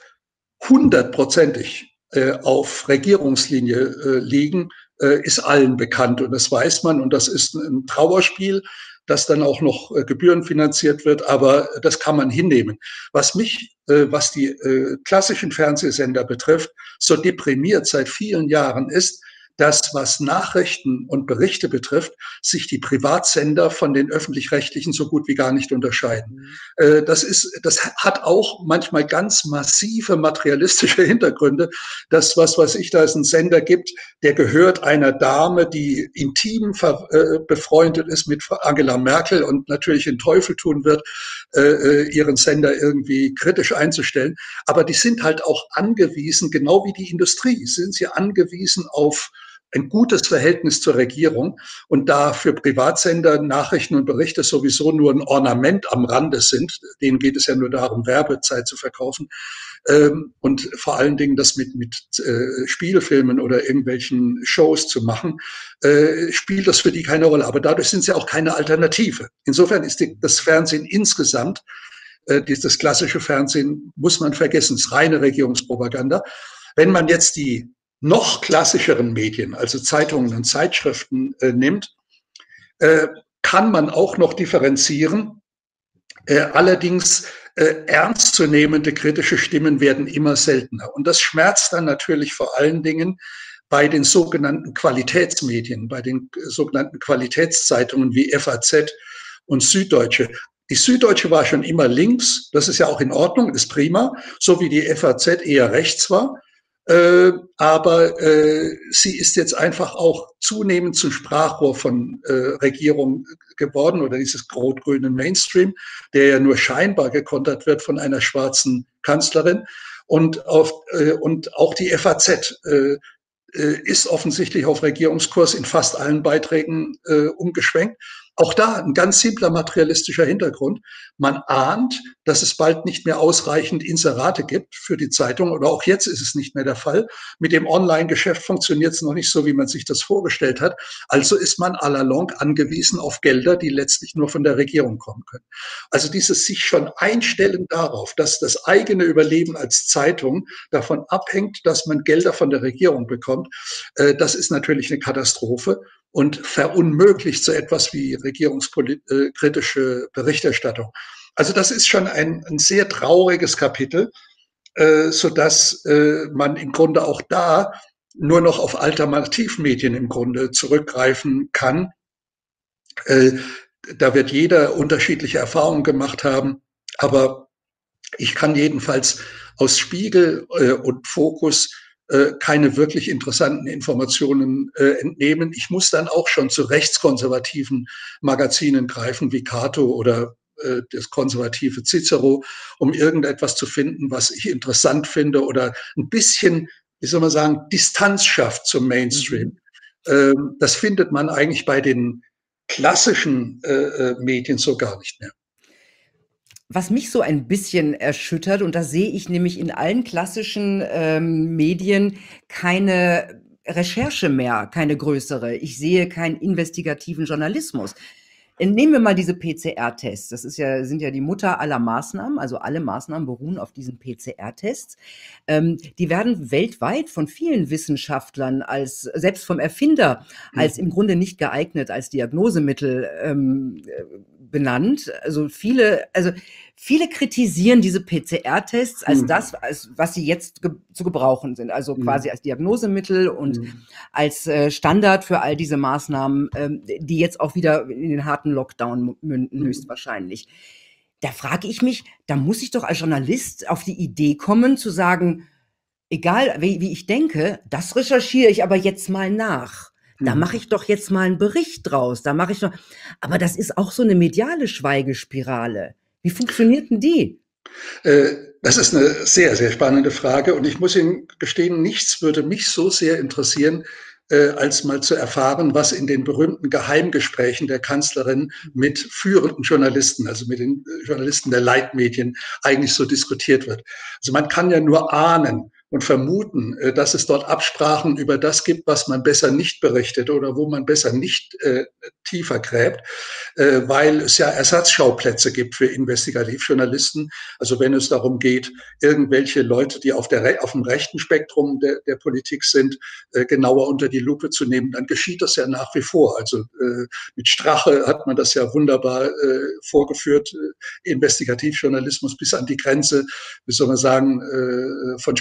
100%ig auf Regierungslinie liegen, ist allen bekannt, und das weiß man, und das ist ein Trauerspiel, das dann auch noch gebührenfinanziert wird, aber das kann man hinnehmen. Was die klassischen Fernsehsender betrifft, so deprimiert seit vielen Jahren ist, dass, was Nachrichten und Berichte betrifft, sich die Privatsender von den öffentlich-rechtlichen so gut wie gar nicht unterscheiden. Das hat auch manchmal ganz massive materialistische Hintergründe. Das, was weiß ich, da es einen Sender gibt, der gehört einer Dame, die intim befreundet ist mit Angela Merkel und natürlich den Teufel tun wird, ihren Sender irgendwie kritisch einzustellen. Aber die sind halt auch angewiesen, genau wie die Industrie, sind sie angewiesen auf ein gutes Verhältnis zur Regierung. Und da für Privatsender Nachrichten und Berichte sowieso nur ein Ornament am Rande sind, denen geht es ja nur darum, Werbezeit zu verkaufen, und vor allen Dingen das mit Spielfilmen oder irgendwelchen Shows zu machen, spielt das für die keine Rolle. Aber dadurch sind sie auch keine Alternative. Insofern ist das Fernsehen insgesamt, das klassische Fernsehen, muss man vergessen, ist reine Regierungspropaganda. Wenn man jetzt die noch klassischeren Medien, also Zeitungen und Zeitschriften nimmt, kann man auch noch differenzieren. Allerdings ernstzunehmende kritische Stimmen werden immer seltener. Und das schmerzt dann natürlich vor allen Dingen bei den sogenannten Qualitätsmedien, bei den sogenannten Qualitätszeitungen wie FAZ und Süddeutsche. Die Süddeutsche war schon immer links, das ist ja auch in Ordnung, ist prima, so wie die FAZ eher rechts war. Aber sie ist jetzt einfach auch zunehmend zum Sprachrohr von Regierungen geworden oder dieses rot-grünen Mainstream, der ja nur scheinbar gekontert wird von einer schwarzen Kanzlerin. Und auch die FAZ ist offensichtlich auf Regierungskurs in fast allen Beiträgen umgeschwenkt. Auch da ein ganz simpler materialistischer Hintergrund. Man ahnt, dass es bald nicht mehr ausreichend Inserate gibt für die Zeitung, oder auch jetzt ist es nicht mehr der Fall. Mit dem Online-Geschäft funktioniert es noch nicht so, wie man sich das vorgestellt hat. Also ist man à la longue angewiesen auf Gelder, die letztlich nur von der Regierung kommen können. Also dieses sich schon einstellen darauf, dass das eigene Überleben als Zeitung davon abhängt, dass man Gelder von der Regierung bekommt, das ist natürlich eine Katastrophe und verunmöglicht so etwas wie regierungskritische Berichterstattung. Also das ist schon ein sehr trauriges Kapitel, sodass man im Grunde auch da nur noch auf Alternativmedien im Grunde zurückgreifen kann. Da wird jeder unterschiedliche Erfahrungen gemacht haben, aber ich kann jedenfalls aus Spiegel und Fokus keine wirklich interessanten Informationen entnehmen. Ich muss dann auch schon zu rechtskonservativen Magazinen greifen, wie Cato oder das konservative Cicero, um irgendetwas zu finden, was ich interessant finde oder ein bisschen, wie soll man sagen, Distanz schafft zum Mainstream. Das findet man eigentlich bei den klassischen Medien so gar nicht mehr. Was mich so ein bisschen erschüttert, und da sehe ich nämlich in allen klassischen Medien keine Recherche mehr, keine größere. Ich sehe keinen investigativen Journalismus. Nehmen wir mal diese PCR-Tests. Das sind ja die Mutter aller Maßnahmen. Also alle Maßnahmen beruhen auf diesen PCR-Tests. Die werden weltweit von vielen Wissenschaftlern selbst vom Erfinder, als im Grunde nicht geeignet als Diagnosemittel benannt. Also viele kritisieren diese PCR-Tests als das, was sie jetzt zu gebrauchen sind. Also quasi als Diagnosemittel und als Standard für all diese Maßnahmen, die jetzt auch wieder in den harten Lockdown münden, höchstwahrscheinlich. Da frage ich mich, da muss ich doch als Journalist auf die Idee kommen, zu sagen, egal wie ich denke, das recherchiere ich aber jetzt mal nach. Da mache ich doch jetzt mal einen Bericht draus. Aber das ist auch so eine mediale Schweigespirale. Wie funktioniert denn die? Das ist eine sehr, sehr spannende Frage. Und ich muss Ihnen gestehen, nichts würde mich so sehr interessieren, als mal zu erfahren, was in den berühmten Geheimgesprächen der Kanzlerin mit führenden Journalisten, also mit den Journalisten der Leitmedien, eigentlich so diskutiert wird. Also man kann ja nur ahnen und vermuten, dass es dort Absprachen über das gibt, was man besser nicht berichtet oder wo man besser nicht tiefer gräbt, weil es ja Ersatzschauplätze gibt für Investigativjournalisten. Also wenn es darum geht, irgendwelche Leute, die auf dem rechten Spektrum der Politik sind, genauer unter die Lupe zu nehmen, dann geschieht das ja nach wie vor. Also mit Strache hat man das ja wunderbar vorgeführt, Investigativjournalismus bis an die Grenze, wie soll man sagen, von Spionage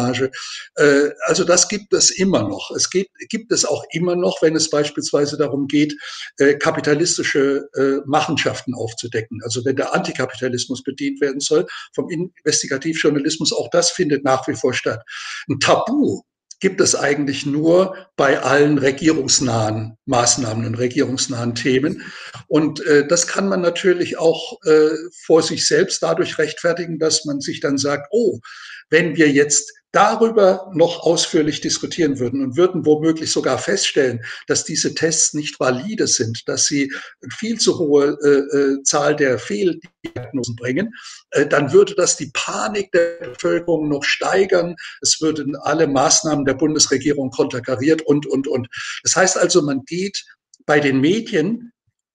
Spionage. Also das gibt es immer noch. Es gibt es auch immer noch, wenn es beispielsweise darum geht, kapitalistische Machenschaften aufzudecken. Also wenn der Antikapitalismus bedient werden soll vom Investigativjournalismus, auch das findet nach wie vor statt. Ein Tabu gibt es eigentlich nur bei allen regierungsnahen Maßnahmen und regierungsnahen Themen. Und das kann man natürlich auch vor sich selbst dadurch rechtfertigen, dass man sich dann sagt, oh, wenn wir jetzt darüber noch ausführlich diskutieren würden und würden womöglich sogar feststellen, dass diese Tests nicht valide sind, dass sie viel zu hohe Zahl der Fehldiagnosen bringen, dann würde das die Panik der Bevölkerung noch steigern. Es würden alle Maßnahmen der Bundesregierung konterkariert und. Das heißt also, man geht bei den Medien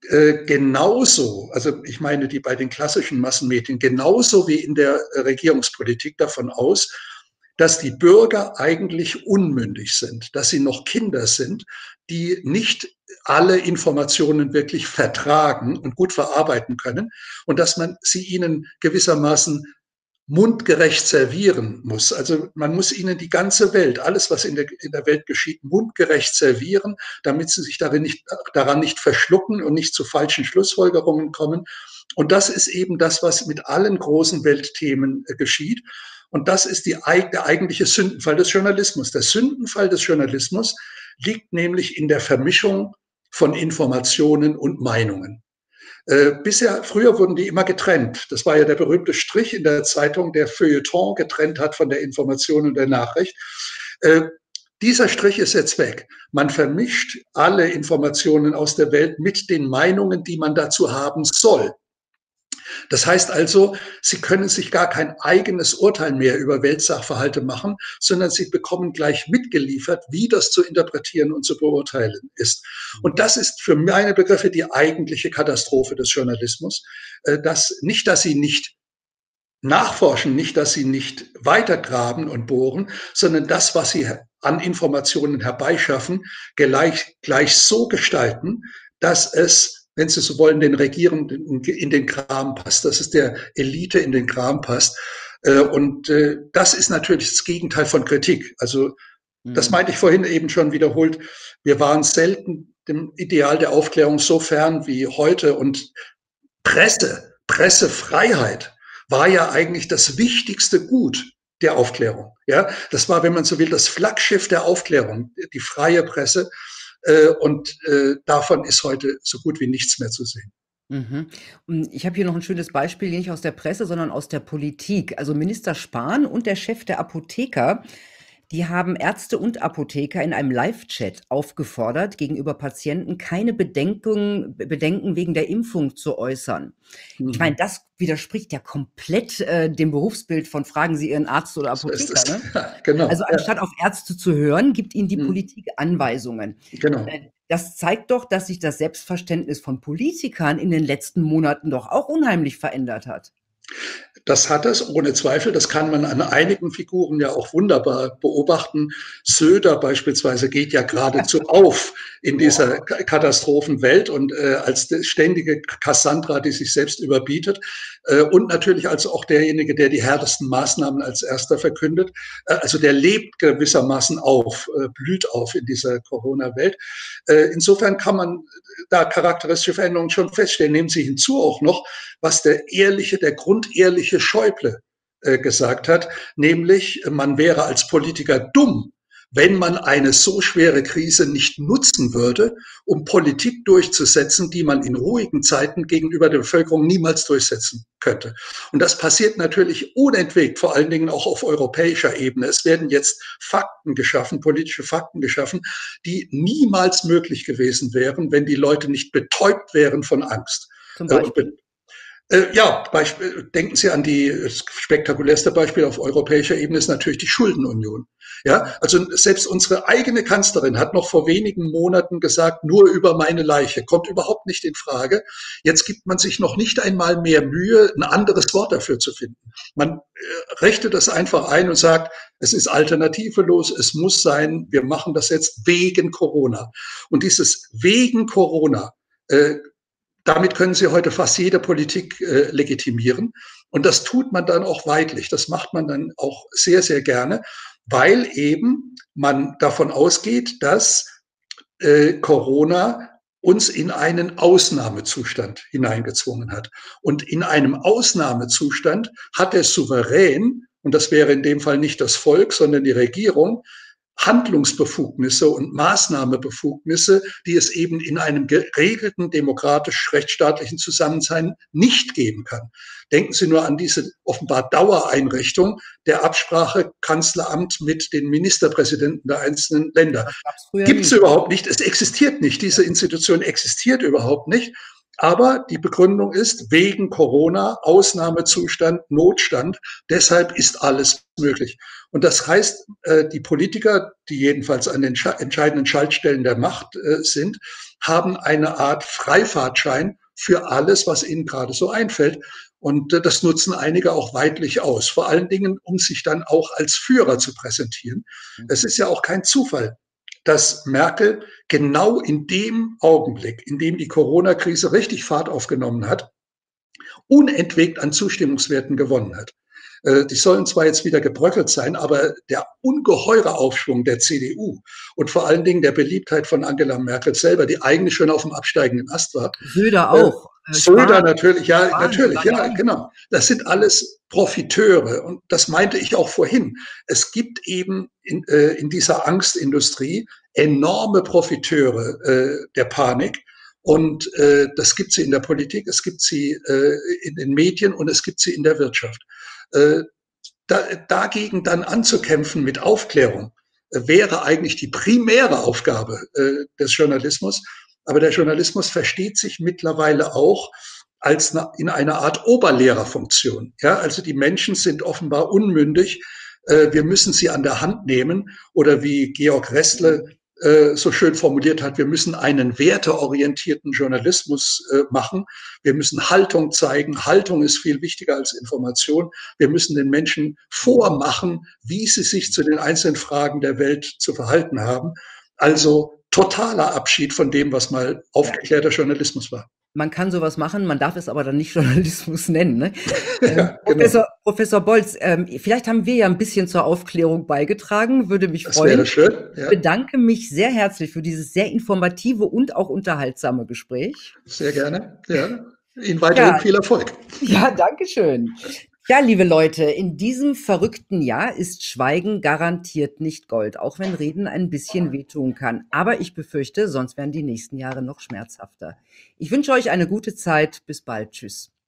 genauso, also ich meine die bei den klassischen Massenmedien, genauso wie in der Regierungspolitik davon aus, dass die Bürger eigentlich unmündig sind, dass sie noch Kinder sind, die nicht alle Informationen wirklich vertragen und gut verarbeiten können und dass man sie ihnen gewissermaßen mundgerecht servieren muss. Also man muss ihnen die ganze Welt, alles, was in der Welt geschieht, mundgerecht servieren, damit sie sich daran nicht verschlucken und nicht zu falschen Schlussfolgerungen kommen. Und das ist eben das, was mit allen großen Weltthemen geschieht. Und das ist der eigentliche Sündenfall des Journalismus. Der Sündenfall des Journalismus liegt nämlich in der Vermischung von Informationen und Meinungen. Früher wurden die immer getrennt. Das war ja der berühmte Strich in der Zeitung, der Feuilleton getrennt hat von der Information und der Nachricht. Dieser Strich ist jetzt weg. Man vermischt alle Informationen aus der Welt mit den Meinungen, die man dazu haben soll. Das heißt also, Sie können sich gar kein eigenes Urteil mehr über Weltsachverhalte machen, sondern Sie bekommen gleich mitgeliefert, wie das zu interpretieren und zu beurteilen ist. Und das ist für meine Begriffe die eigentliche Katastrophe des Journalismus, dass Sie nicht nachforschen, nicht, dass Sie nicht weitergraben und bohren, sondern das, was Sie an Informationen herbeischaffen, gleich so gestalten, dass es, wenn Sie so wollen, den Regierenden in den Kram passt, dass es der Elite in den Kram passt. Und das ist natürlich das Gegenteil von Kritik. Also das meinte ich vorhin eben schon wiederholt. Wir waren selten dem Ideal der Aufklärung so fern wie heute. Und Pressefreiheit war ja eigentlich das wichtigste Gut der Aufklärung. Ja, das war, wenn man so will, das Flaggschiff der Aufklärung, die freie Presse. Und davon ist heute so gut wie nichts mehr zu sehen. Und ich habe hier noch ein schönes Beispiel, nicht aus der Presse, sondern aus der Politik. Also Minister Spahn und der Chef der Apotheker, die haben Ärzte und Apotheker in einem Live-Chat aufgefordert, gegenüber Patienten keine Bedenken wegen der Impfung zu äußern. Ich meine, das widerspricht ja komplett dem Berufsbild von fragen Sie Ihren Arzt oder Apotheker. So Ne? ja, genau. Also anstatt auf Ärzte zu hören, gibt ihnen die Politik Anweisungen. Genau. Das zeigt doch, dass sich das Selbstverständnis von Politikern in den letzten Monaten doch auch unheimlich verändert hat. Das hat es, ohne Zweifel. Das kann man an einigen Figuren ja auch wunderbar beobachten. Söder beispielsweise geht ja geradezu auf in dieser Katastrophenwelt und als ständige Cassandra, die sich selbst überbietet und natürlich als auch derjenige, der die härtesten Maßnahmen als erster verkündet. Also der lebt gewissermaßen auf, blüht auf in dieser Corona-Welt. Insofern kann man da charakteristische Veränderungen schon feststellen. Nehmen Sie hinzu auch noch, was der grundehrliche Schäuble gesagt hat, nämlich man wäre als Politiker dumm, wenn man eine so schwere Krise nicht nutzen würde, um Politik durchzusetzen, die man in ruhigen Zeiten gegenüber der Bevölkerung niemals durchsetzen könnte. Und das passiert natürlich unentwegt, vor allen Dingen auch auf europäischer Ebene. Es werden jetzt Fakten geschaffen, politische Fakten geschaffen, die niemals möglich gewesen wären, wenn die Leute nicht betäubt wären von Angst. Zum Beispiel? Ja, denken Sie an das spektakulärste Beispiel auf europäischer Ebene ist natürlich die Schuldenunion. Ja, also selbst unsere eigene Kanzlerin hat noch vor wenigen Monaten gesagt, nur über meine Leiche, kommt überhaupt nicht in Frage. Jetzt gibt man sich noch nicht einmal mehr Mühe, ein anderes Wort dafür zu finden. Man richtet das einfach ein und sagt, es ist alternativelos, es muss sein, wir machen das jetzt wegen Corona. Und dieses wegen Corona, damit können Sie heute fast jede Politik legitimieren. Und das tut man dann auch weidlich. Das macht man dann auch sehr, sehr gerne, weil eben man davon ausgeht, dass Corona uns in einen Ausnahmezustand hineingezwungen hat. Und in einem Ausnahmezustand hat der Souverän, und das wäre in dem Fall nicht das Volk, sondern die Regierung, Handlungsbefugnisse und Maßnahmebefugnisse, die es eben in einem geregelten demokratisch-rechtsstaatlichen Zusammensein nicht geben kann. Denken Sie nur an diese offenbar Dauereinrichtung der Absprache Kanzleramt mit den Ministerpräsidenten der einzelnen Länder. Das gab es früher Gibt es nie. überhaupt nicht, es existiert nicht, diese Institution existiert überhaupt nicht. Aber die Begründung ist wegen Corona, Ausnahmezustand, Notstand. Deshalb ist alles möglich. Und das heißt, die Politiker, die jedenfalls an den entscheidenden Schaltstellen der Macht sind, haben eine Art Freifahrtschein für alles, was ihnen gerade so einfällt. Und das nutzen einige auch weidlich aus, vor allen Dingen, um sich dann auch als Führer zu präsentieren. Es ist ja auch kein Zufall, dass Merkel genau in dem Augenblick, in dem die Corona-Krise richtig Fahrt aufgenommen hat, unentwegt an Zustimmungswerten gewonnen hat. Die sollen zwar jetzt wieder gebröckelt sein, aber der ungeheure Aufschwung der CDU und vor allen Dingen der Beliebtheit von Angela Merkel selber, die eigentlich schon auf dem absteigenden Ast war. Söder auch. Söder natürlich, ja, Spahn, natürlich, ja, genau. Das sind alles Profiteure und das meinte ich auch vorhin. Es gibt eben in dieser Angstindustrie enorme Profiteure der Panik. Und das gibt sie in der Politik, es gibt sie in den Medien und es gibt sie in der Wirtschaft. Dagegen dann anzukämpfen mit Aufklärung wäre eigentlich die primäre Aufgabe des Journalismus. Aber der Journalismus versteht sich mittlerweile auch als in einer Art Oberlehrerfunktion. Ja, also die Menschen sind offenbar unmündig. Wir müssen sie an der Hand nehmen. Oder wie Georg Restle so schön formuliert hat, wir müssen einen werteorientierten Journalismus machen. Wir müssen Haltung zeigen. Haltung ist viel wichtiger als Information. Wir müssen den Menschen vormachen, wie sie sich zu den einzelnen Fragen der Welt zu verhalten haben. Also totaler Abschied von dem, was mal aufgeklärter Journalismus war. Man kann sowas machen, man darf es aber dann nicht Journalismus nennen. Ne? Ja, genau. Professor Bolz, vielleicht haben wir ja ein bisschen zur Aufklärung beigetragen, würde mich Das freuen. wäre schön. Ich bedanke mich sehr herzlich für dieses sehr informative und auch unterhaltsame Gespräch. Sehr gerne. Ja. Ihnen weiterhin viel Erfolg. Ja, danke schön. Ja, liebe Leute, in diesem verrückten Jahr ist Schweigen garantiert nicht Gold, auch wenn Reden ein bisschen wehtun kann. Aber ich befürchte, sonst werden die nächsten Jahre noch schmerzhafter. Ich wünsche euch eine gute Zeit. Bis bald. Tschüss.